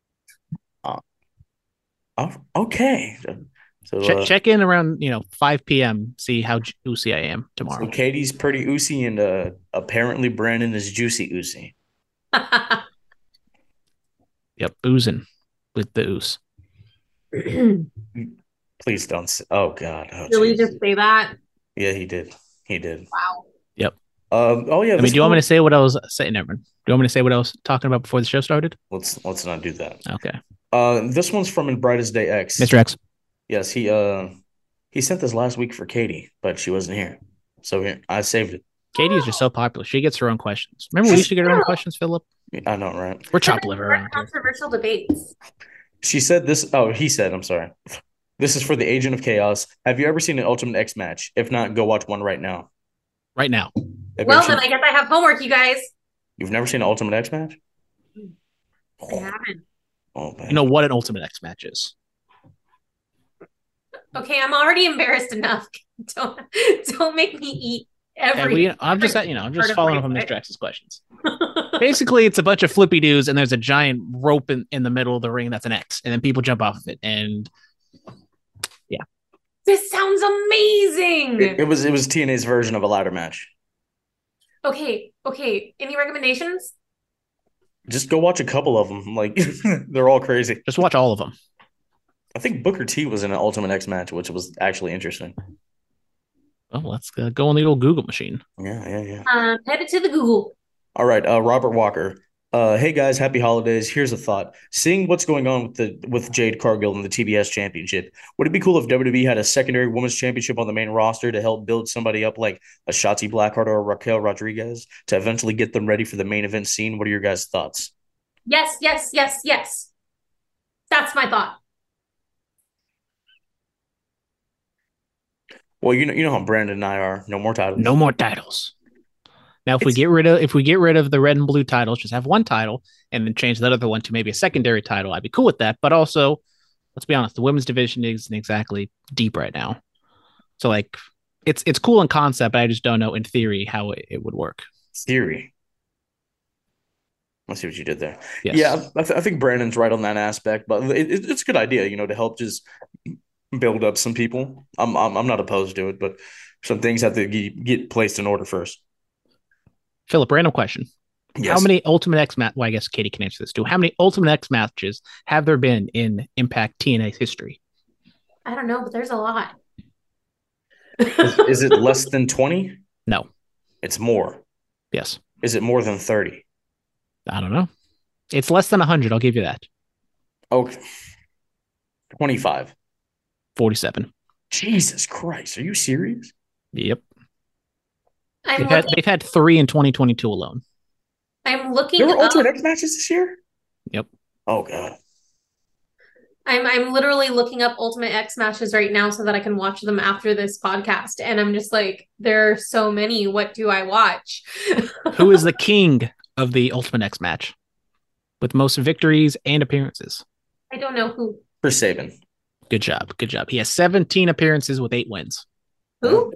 Oh, okay. So, Check, uh, check in around you know five p.m. See how ju- Usi I am so tomorrow. Katie's pretty Usi, and uh, apparently Brandon is juicy Usi. good. Yep, oozing with the ooze. Please don't. Say, oh God. Oh, Really jeez. just say that? Yeah, he did. He did. Wow. Um. Oh yeah. I mean, this do you want me one- to say what I was saying? Never. Do you want me to say what I was talking about before the show started? Let's let's not do that. Okay, Uh, this one's from In Brightest Day X. Mister X. Yes, he uh he sent this last week for Katie, but she wasn't here, so here I saved it. Katie is just so popular. She gets her own questions. Remember, we used to get our own questions, Philip. I know, right? We're chopped liver around here. Controversial debates. She said this. Oh, he said. I'm sorry. This is for the Agent of Chaos. Have you ever seen an Ultimate X match? If not, go watch one right now. Right now, Have you Well, ever then seen- I guess I have homework, you guys. You've never seen an Ultimate X match? I haven't. Oh man. you know what an Ultimate X match is. Okay, I'm already embarrassed enough. Don't don't make me eat Yeah, every. we, I'm just, you know, I'm just part of following my up on life. Mister X's questions. Basically, it's a bunch of flippy doos, and there's a giant rope in, in the middle of the ring that's an X, and then people jump off of it. And This sounds amazing. It, it was it was T N A's version of a ladder match. Okay, okay. Any recommendations? Just go watch a couple of them. Like they're all crazy. just watch all of them. I think Booker T was in an Ultimate X match, which was actually interesting. Well, let's uh, go on the old Google machine. Yeah, yeah, yeah. Um, head it to the Google. All right, uh, Robert Walker. Uh, hey guys, happy holidays. Here's a thought. Seeing what's going on with the with Jade Cargill and the T B S championship, would it be cool if W W E had a secondary women's championship on the main roster to help build somebody up like a Shotzi Blackheart or a Raquel Rodriguez to eventually get them ready for the main event scene? What are your guys' thoughts? Yes, yes, yes, yes. That's my thought. Well, you know you know how Brandon and I are. No more titles. No more titles. Now, if we It's- get rid of if we get rid of the red and blue titles, just have one title and then change that other one to maybe a secondary title. I'd be cool with that. But also, let's be honest, the women's division isn't exactly deep right now. So like, it's it's cool in concept, but I just don't know in theory how it, it would work. Theory. I see what you did there. Yes. Yeah, I, th- I think Brandon's right on that aspect, but it, it, it's a good idea, you know, to help just build up some people. I'm I'm, I'm not opposed to it, but some things have to get, get placed in order first. Philip, random question. Yes. How many Ultimate X match? Well, I guess Katie can answer this too. How many Ultimate X matches have there been in Impact T N A's history? I don't know, but there's a lot. Is, is it less than twenty? No. It's more. Yes. Is it more than thirty? I don't know. It's less than one hundred. I'll give you that. Okay. twenty-five. forty-seven. Jesus Christ. Are you serious? Yep. I'm They've had, looking, they've had three in twenty twenty-two alone. I'm looking There were up, Ultimate X matches this year? Yep. Oh, God. I'm I'm literally looking up Ultimate X matches right now so that I can watch them after this podcast. And I'm just like, there are so many. What do I watch? Who is the king of the Ultimate X match with most victories and appearances? I don't know who. For Saban. Good job. Good job. He has seventeen appearances with eight wins. Who?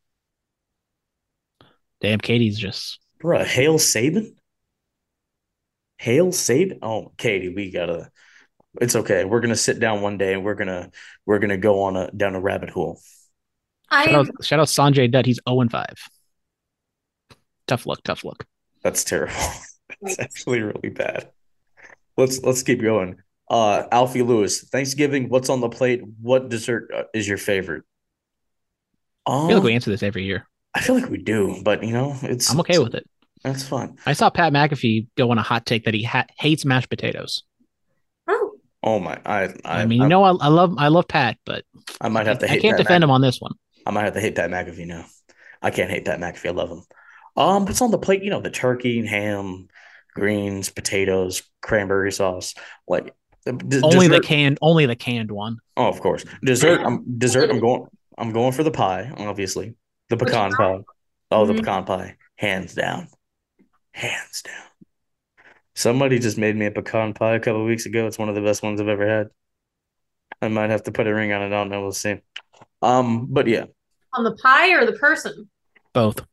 Damn, Katie's just. Bruh, Hail Saban? Hail Saban? Oh, Katie, we gotta. It's okay. We're gonna sit down one day and we're gonna we're gonna go on a down a rabbit hole. I Shout out, shout out Sanjay Dutt. He's zero and five. Tough luck. Tough luck. That's terrible. That's actually really bad. Let's let's keep going. Uh, Alfie Lewis, Thanksgiving. What's on the plate? What dessert uh, is your favorite? I feel like Um, we answer this every year. I feel like we do, but you know, it's I'm okay with it. That's fine. I saw Pat McAfee go on a hot take that he ha- hates mashed potatoes. oh, Oh my, I I, I mean, you I, know, I, I love I love Pat, but I might have to I hate. can't Pat defend Mc- him on this one. I might have to hate Pat McAfee now. I can't hate Pat McAfee. I love him. Um, what's on the plate? You know, the turkey, ham, greens, potatoes, cranberry sauce. Like d- Only the dessert. canned, only the canned one. Oh, of course. Dessert. I'm dessert. I'm going. I'm going for the pie. Obviously, the Which pecan pie? pie. Oh, the Mhm. pecan pie, hands down, hands down. Somebody just made me a pecan pie a couple of weeks ago. It's one of the best ones I've ever had. I might have to put a ring on it. I don't know. We'll see. Um, but yeah, on the pie or the person? Both.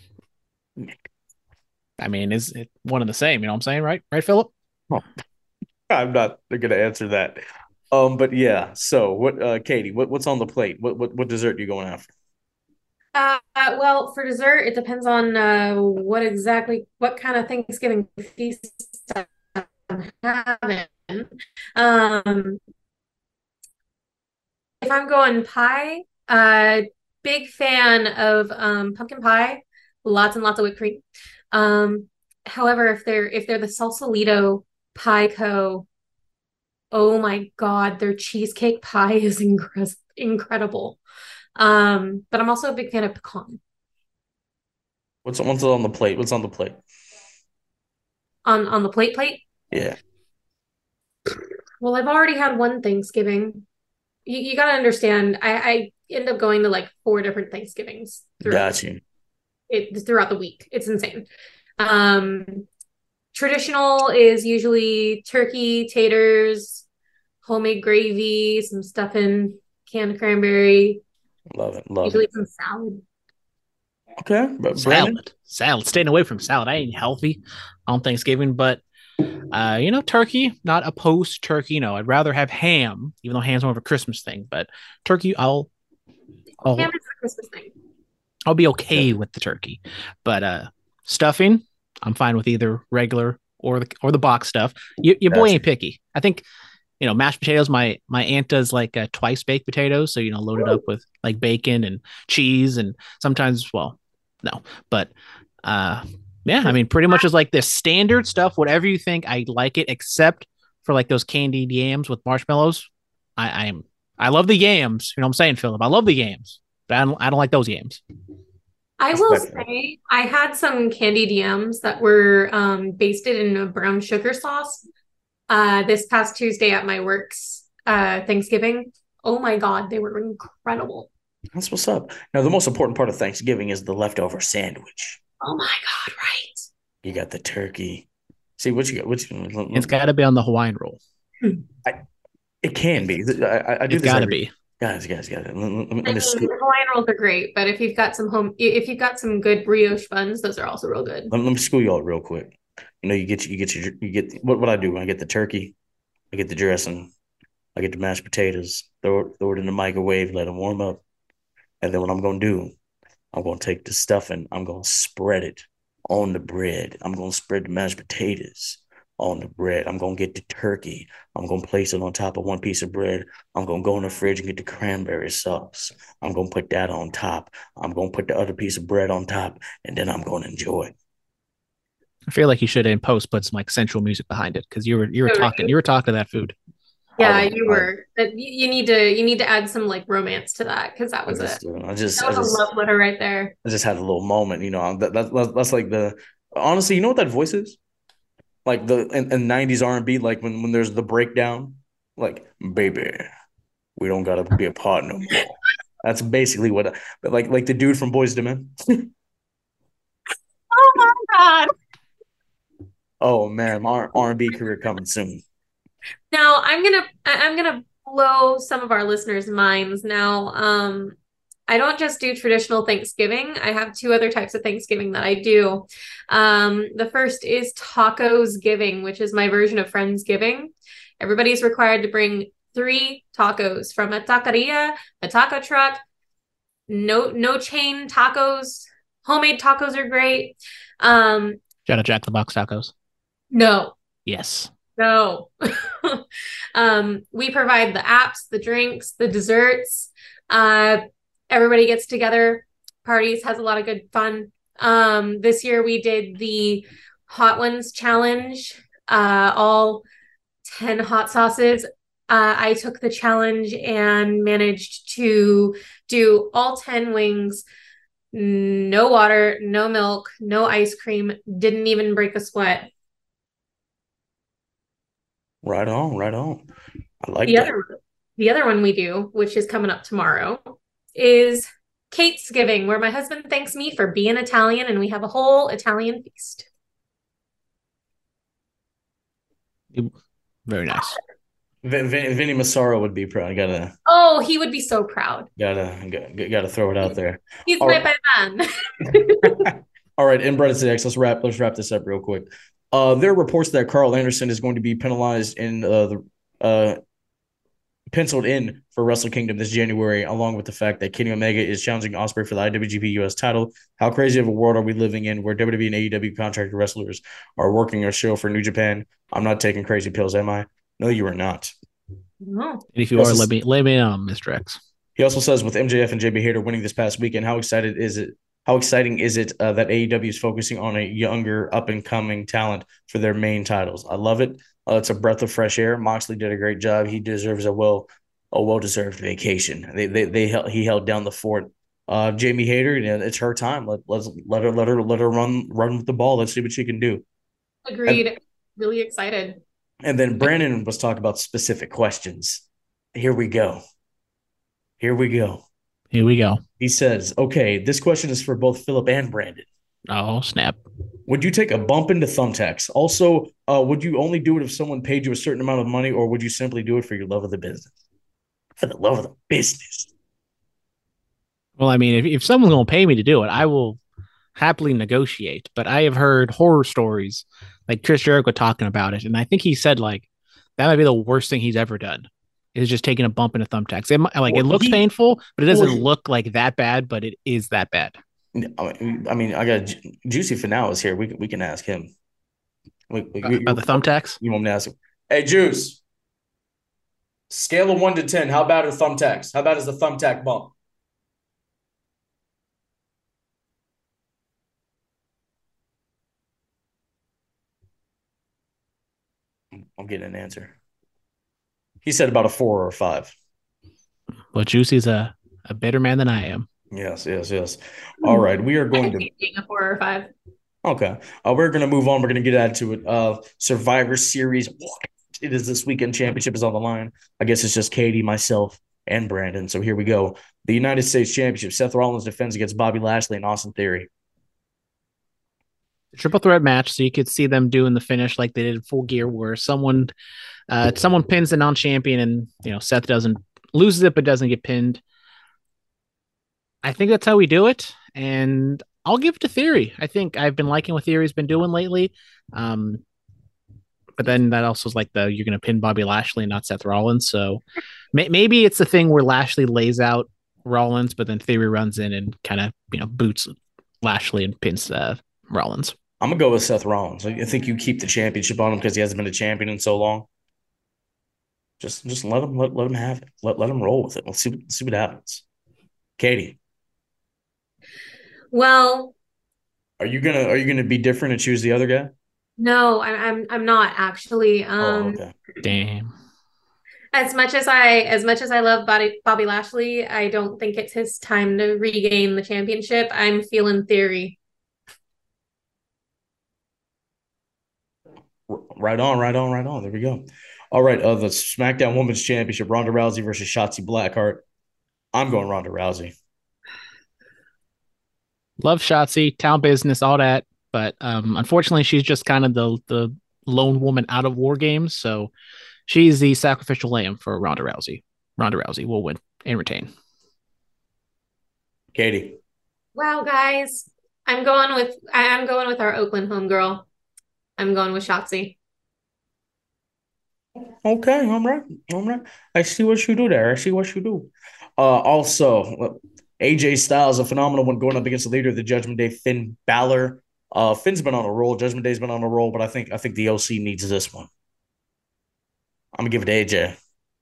I mean, is it one and the same? You know what I'm saying, right? Right, Philip? I'm not going to answer that. Um, but yeah. So what, uh, Katie? What, what's on the plate? What, what, what dessert are you going after? Uh, uh, well, for dessert, it depends on uh, what exactly, what kind of Thanksgiving feast I'm having. Um, if I'm going pie, uh, big fan of um, pumpkin pie, lots and lots of whipped cream. Um, however, if they're if they're the Sausalito Pie Co., oh my God, their cheesecake pie is incre incredible. Um, but I'm also a big fan of pecan What's what's on the plate? What's on the plate? on on the plate plate. Yeah. Well, I've already had one Thanksgiving. You, you got to understand, I, I end up going to like four different Thanksgivings throughout Got you. it throughout the week. It's insane. Um, traditional is usually turkey, taters, homemade gravy, some stuffing, canned cranberry, Love it. Love usually it. some salad. Okay. But Brandon? Salad. Salad. Staying away from salad. I ain't healthy on Thanksgiving, but uh, you know, turkey, not opposed to turkey. No, I'd rather have ham, even though ham's more of a Christmas thing. But turkey, I'll I'll, Ham is a Christmas thing. I'll be okay with the turkey. But uh stuffing, I'm fine with either regular or the or the box stuff. You, your boy Gotcha. ain't picky. I think you know mashed potatoes. My my aunt does like uh, twice baked potatoes, so you know loaded up with like bacon and cheese, and sometimes well, no, but uh, yeah, I mean pretty much is like the standard stuff. Whatever you think, I like it, except for like those candied yams with marshmallows. I I'm I love the yams. You know what I'm saying, Philip? I love the yams, but I don't I don't like those yams. I will Respectable. say I had some candied yams that were um, basted in a brown sugar sauce uh, this past Tuesday at my work's uh, Thanksgiving. Oh my God, they were incredible. That's what's up. Now, the most important part of Thanksgiving is the leftover sandwich. Oh my God, right. You got the turkey. See what you got. What you, It's got to be on the Hawaiian roll. it can be. I, I, I do It's this got to every- be. Guys, guys, guys. Let, let- let me, I let me mean, scoop, the Hawaiian rolls are great, but if you've got some home, if you've got some good brioche buns, those are also real good. let, let me school y'all real quick. You know, you get you get your you get what what I do. I get the turkey, I get the dressing, I get the mashed potatoes, throw it, throw it in the microwave, let them warm up, and then what I'm gonna do, I'm gonna take the stuffing, I'm gonna spread it on the bread. I'm gonna spread the mashed potatoes on the bread. I'm gonna get the turkey. I'm gonna place it on top of one piece of bread. I'm gonna go in the fridge and get the cranberry sauce. I'm gonna put that on top. I'm gonna put the other piece of bread on top, and then I'm gonna enjoy it. I feel like you should in post put some like sensual music behind it because you were you were So, talking you were talking to that food. Yeah, I- you I- were. But you, you need to you need to add some like romance to that because that I was it. just, uh, I just, That I was a just, love letter right there. I just had a little moment, you know. That, that, that's that's like the honestly, you know what that voice is? Like the in, in nineties R and B, like when when there's the breakdown, like baby, we don't gotta be apart no more. That's basically what, but like like the dude from Boys to Men. Oh my God. Oh man, my R and B career coming soon. Now I'm gonna I- I'm gonna blow some of our listeners' minds now. Um, I don't just do traditional Thanksgiving. I have two other types of Thanksgiving that I do. Um, the first is tacos giving, which is my version of Friendsgiving. Everybody's required to bring three tacos from a taqueria, a taco truck. No, no chain tacos. Homemade tacos are great. Um, Shout out Jack the Box Tacos. no, Yes. no. um, we provide the apps, the drinks, the desserts. Uh, everybody gets together, parties, has a lot of good fun. Um, this year we did the Hot Ones challenge, uh, all ten hot sauces. Uh, I took the challenge and managed to do all ten wings, no water, no milk, no ice cream, didn't even break a sweat. Right on, right on. I like The that. other the other one we do, which is coming up tomorrow, is Kate's Giving, where my husband thanks me for being Italian and we have a whole Italian feast. Very nice. Vin, Vin, Vinny Massaro would be proud. Gotta, Oh, he would be so proud. gotta, gotta, gotta throw it out there. He's All my right. man. All right, inbred is next. Let's wrap. Let's wrap this up real quick. Uh, there are reports that Carl Anderson is going to be penalized in uh, the uh, penciled in for Wrestle Kingdom this January, along with the fact that Kenny Omega is challenging Ospreay for the I W G P U S title. How crazy of a world are we living in where W W E and A E W contracted wrestlers are working a show for New Japan? I'm not taking crazy pills, am I? No, you are not. No. And if you Yes, are, it's- let me let me know, Mister X. He also says with M J F and J B Hater winning this past weekend, how excited is it? How exciting is it uh, that A E W is focusing on a younger, up and coming talent for their main titles? I love it. Uh, it's a breath of fresh air. Moxley did a great job. He deserves a well, a well deserved vacation. They, they, they held, he held down the fort. Uh, Jamie Hayter, you know, it's her time. Let let's let her let her let her run run with the ball. Let's see what she can do. Agreed. Really excited. And then Brandon was talking about specific questions. Here we go. Here we go. Here we go. He says, okay, this question is for both Philip and Brandon. Oh, snap. Would you take a bump into thumbtacks? Also, uh, would you only do it if someone paid you a certain amount of money, or would you simply do it for your love of the business? For the love of the business. Well, I mean, if, if someone's going to pay me to do it, I will happily negotiate. But I have heard horror stories like Chris Jericho talking about it. And I think he said, like, that might be the worst thing he's ever done is just taking a bump into thumbtacks. It, might- like, it Well, looks he- painful, but it doesn't well, he- look like that bad, but it is that bad. I mean, I mean, I got Ju- Juicy Finale is here. We, can- we can ask him. We, we, you, About the thumbtacks? you want me to ask him? Hey, Juice. Scale of one to ten. How bad are thumbtacks? How bad is the thumbtack bump? I'm getting an answer. He said about a four or a five. Well, Juicy's a, a better man than I am. Yes, yes, yes. All right, we are I going can to. see it being a four or five. Okay, uh, we're going to move on. We're going to get into it. Uh, Survivor Series. It is this weekend. Championship is on the line. I guess it's just Katie, myself, and Brandon. So here we go. The United States Championship. Seth Rollins defends against Bobby Lashley and Austin Theory. Triple threat match, so you could see them doing the finish like they did in Full Gear, where someone, uh, someone pins the non-champion, and you know Seth doesn't loses it, but doesn't get pinned. I think that's how we do it, and I'll give it to Theory. I think I've been liking what Theory's been doing lately. Um, but then that also is like the you're going to pin Bobby Lashley and not Seth Rollins. So may- maybe it's the thing where Lashley lays out Rollins, but then Theory runs in and kind of you know boots Lashley and pins uh, Rollins. I'm gonna go with Seth Rollins. I think you keep the championship on him because he hasn't been a champion in so long. Just just let him let, let him have it. Let let him roll with it. Let's see let's see what happens. Katie, Well, are you gonna are you gonna be different and choose the other guy? no, I'm I'm I'm not actually. Oh, Um, okay. Damn. as much as I as much as I love Bobby Bobby Lashley, I don't think it's his time to regain the championship. I'm feeling Theory. Right on, right on, right on. There we go. All right, uh, the SmackDown Women's Championship: Ronda Rousey versus Shotzi Blackheart. I'm going Ronda Rousey. Love Shotzi, town business, all that. But um, unfortunately, she's just kind of the the lone woman out of War Games. So she's the sacrificial lamb for Ronda Rousey. Ronda Rousey will win and retain. Katie. Wow, guys. I'm going with I- I'm going with our Oakland homegirl. I'm going with Shotzi. Okay, all right, all right. I see what you do there. I see what you do. Uh, also, A J Styles, a phenomenal one, going up against the leader of the Judgment Day, Finn Balor. Uh, Finn's been on a roll. Judgment Day's been on a roll, but I think I think the O C needs this one. I'm gonna give it to A J.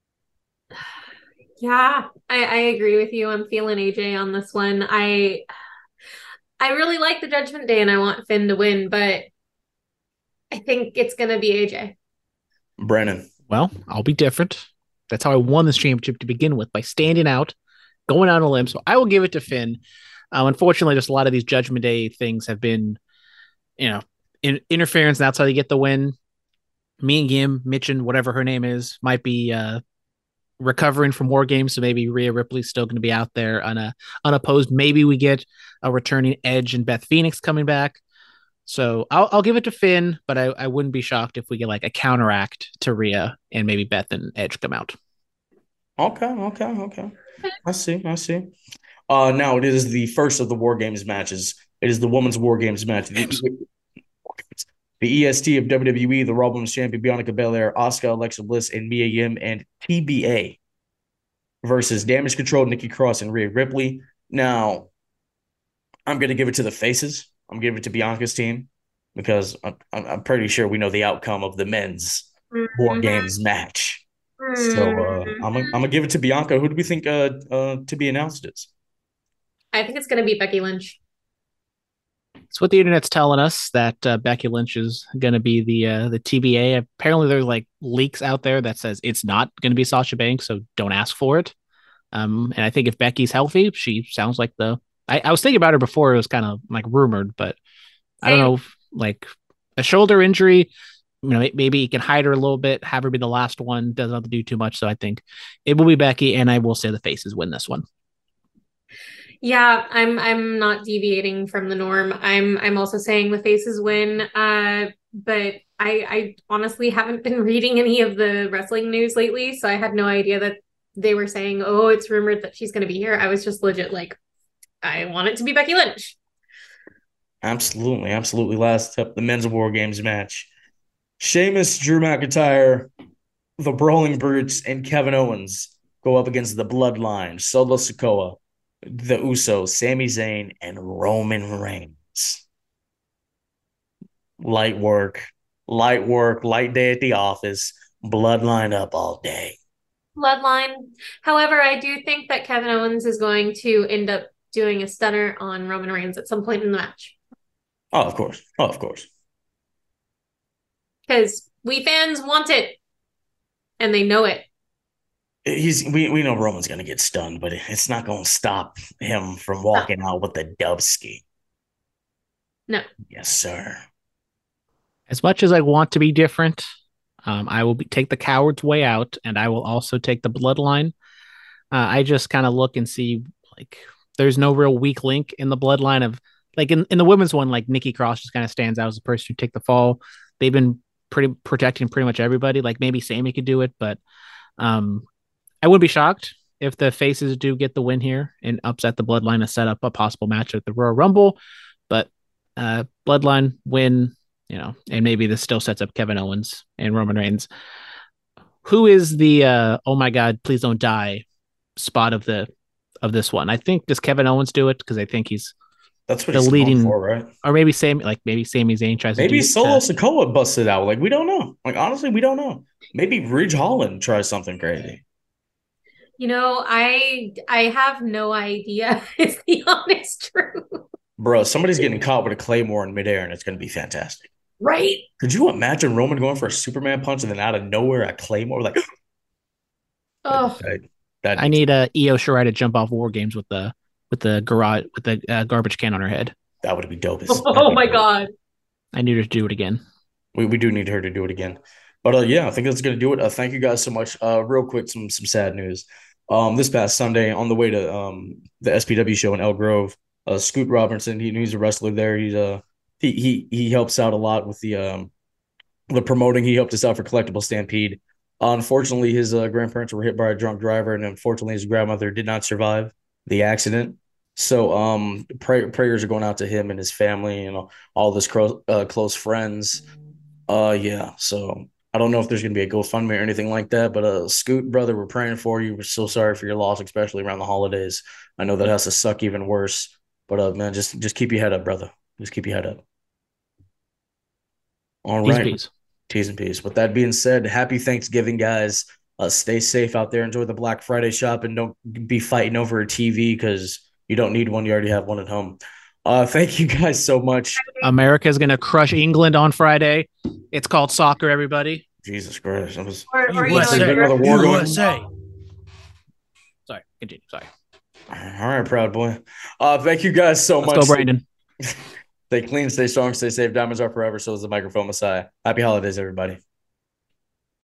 Yeah, I, I agree with you. I'm feeling A J on this one. I I really like the Judgment Day and I want Finn to win, but I think it's gonna be A J. Brennan. Well, I'll be different. That's how I won this championship to begin with, by standing out, going on a limb. So I will give it to Finn. Um, unfortunately, just a lot of these Judgment Day things have been, you know, in, interference. And that's how they get the win. Me and Gim, Mitchin, whatever her name is, might be uh, recovering from War Games. So maybe Rhea Ripley's still going to be out there on a, unopposed. Maybe we get a returning Edge and Beth Phoenix coming back. So I'll, I'll give it to Finn, but I, I wouldn't be shocked if we get like a counteract to Rhea and maybe Beth and Edge come out. Okay, okay, okay. I see, I see. Uh, now it is the first of the War Games matches. It is the Women's War Games match. The, the E S T of W W E, the Raw Women's Champion Bianca Belair, Asuka, Alexa Bliss, and Mia Yim, and T B A versus Damage Control, Nikki Cross, and Rhea Ripley. Now, I'm going to give it to the faces. I'm giving it to Bianca's team because I'm, I'm pretty sure we know the outcome of the men's War Games match. So uh, I'm gonna, I'm gonna give it to Bianca. Who do we think uh, uh, to be announced is? I think it's gonna be Becky Lynch. It's what the internet's telling us, that uh, Becky Lynch is going to be the uh, the T B A. Apparently, there's like leaks out there that says it's not going to be Sasha Banks, so don't ask for it. Um, and I think if Becky's healthy, she sounds like the. I, I was thinking about her before; it was kind of like rumored, but I don't Same. know, if, like a shoulder injury. You know, maybe you can hide her a little bit, have her be the last one. Doesn't have to do too much. So I think it will be Becky, and I will say the faces win this one. Yeah, I'm I'm not deviating from the norm. I'm I'm also saying the faces win. Uh, but I I honestly haven't been reading any of the wrestling news lately, so I had no idea that they were saying, "Oh, it's rumored that she's going to be here." I was just legit like, I want it to be Becky Lynch. Absolutely, absolutely. Last up, the men's War Games match: Sheamus, Drew McIntyre, the Brawling Brutes, and Kevin Owens go up against the Bloodline, Solo Sikoa, the Usos, Sami Zayn, and Roman Reigns. Light work, light work, light day at the office, Bloodline up all day. Bloodline. However, I do think that Kevin Owens is going to end up doing a stunner on Roman Reigns at some point in the match. Oh, of course. Oh, of course. Because we fans want it. And they know it. He's we, we know Roman's gonna get stunned, but it's not gonna stop him from walking out with the Dubski. No. Yes, sir. As much as I want to be different, um, I will be, take the coward's way out, and I will also take the Bloodline. Uh, I just kind of look and see, like, there's no real weak link in the Bloodline of, like, in, in the women's one, like, Nikki Cross just kind of stands out as the person who take the fall. They've been pretty protecting pretty much everybody. Like, maybe Sammy could do it, but um, I wouldn't be shocked if the faces do get the win here and upset the Bloodline to set up a possible match at the Royal Rumble. uh, Bloodline win, you know, and maybe this still sets up Kevin Owens and Roman Reigns. Who is the uh, oh my God, please don't die spot of the of this one? I think does Kevin Owens do it because I think he's That's what the he's leading, known for, right? or maybe Sami, like maybe Sami Zayn tries Maybe to do Solo uh, Sikoa busted out. Like, we don't know. Like, honestly, we don't know. Maybe Ridge Holland tries something crazy. You know, I I have no idea is the honest truth. Bro, somebody's getting caught with a Claymore in midair, and it's going to be fantastic. Right? Could you imagine Roman going for a Superman punch and then out of nowhere a Claymore? Like, Oh, that, that, I need a uh, Io Shirai to jump off War Games with the with the garage with the uh, garbage can on her head. that would be dope. oh my dope. God. I need her to do it again. We we do need her to do it again. But uh, yeah, I think that's gonna do it. Uh, thank you guys so much. Uh, real quick, some some sad news. Um, this past Sunday, on the way to um the S P W show in Elk Grove, uh, Scoot Robertson, he, he's a wrestler there. He's uh he he he helps out a lot with the um the promoting. He helped us out for Collectible Stampede. Uh, unfortunately, his uh, grandparents were hit by a drunk driver, and unfortunately, his grandmother did not survive the accident. So, um, pray, prayers are going out to him and his family and all, all of his cro- uh, close friends. Uh, yeah. So I don't know if there's gonna be a GoFundMe or anything like that, but uh, Scoot, brother, we're praying for you. We're so sorry for your loss, especially around the holidays. I know that has to suck even worse. But uh, man, just just keep your head up, brother. Just keep your head up. All Peace, right. peace. T's and P's. With that being said, happy Thanksgiving, guys. Uh, stay safe out there. Enjoy the Black Friday shop and don't be fighting over a T V because you don't need one. You already have one at home. Uh, thank you guys so much. America's going to crush England on Friday. It's called soccer, everybody. Jesus Christ. I was, Or, or, you U S A. know, Another war going. U S A. Sorry, continue. Sorry. All right, proud boy. Uh, thank you guys so Let's much. go, Brandon. Stay clean, stay strong, stay safe. Diamonds are forever. So is the microphone Messiah. Happy holidays, everybody.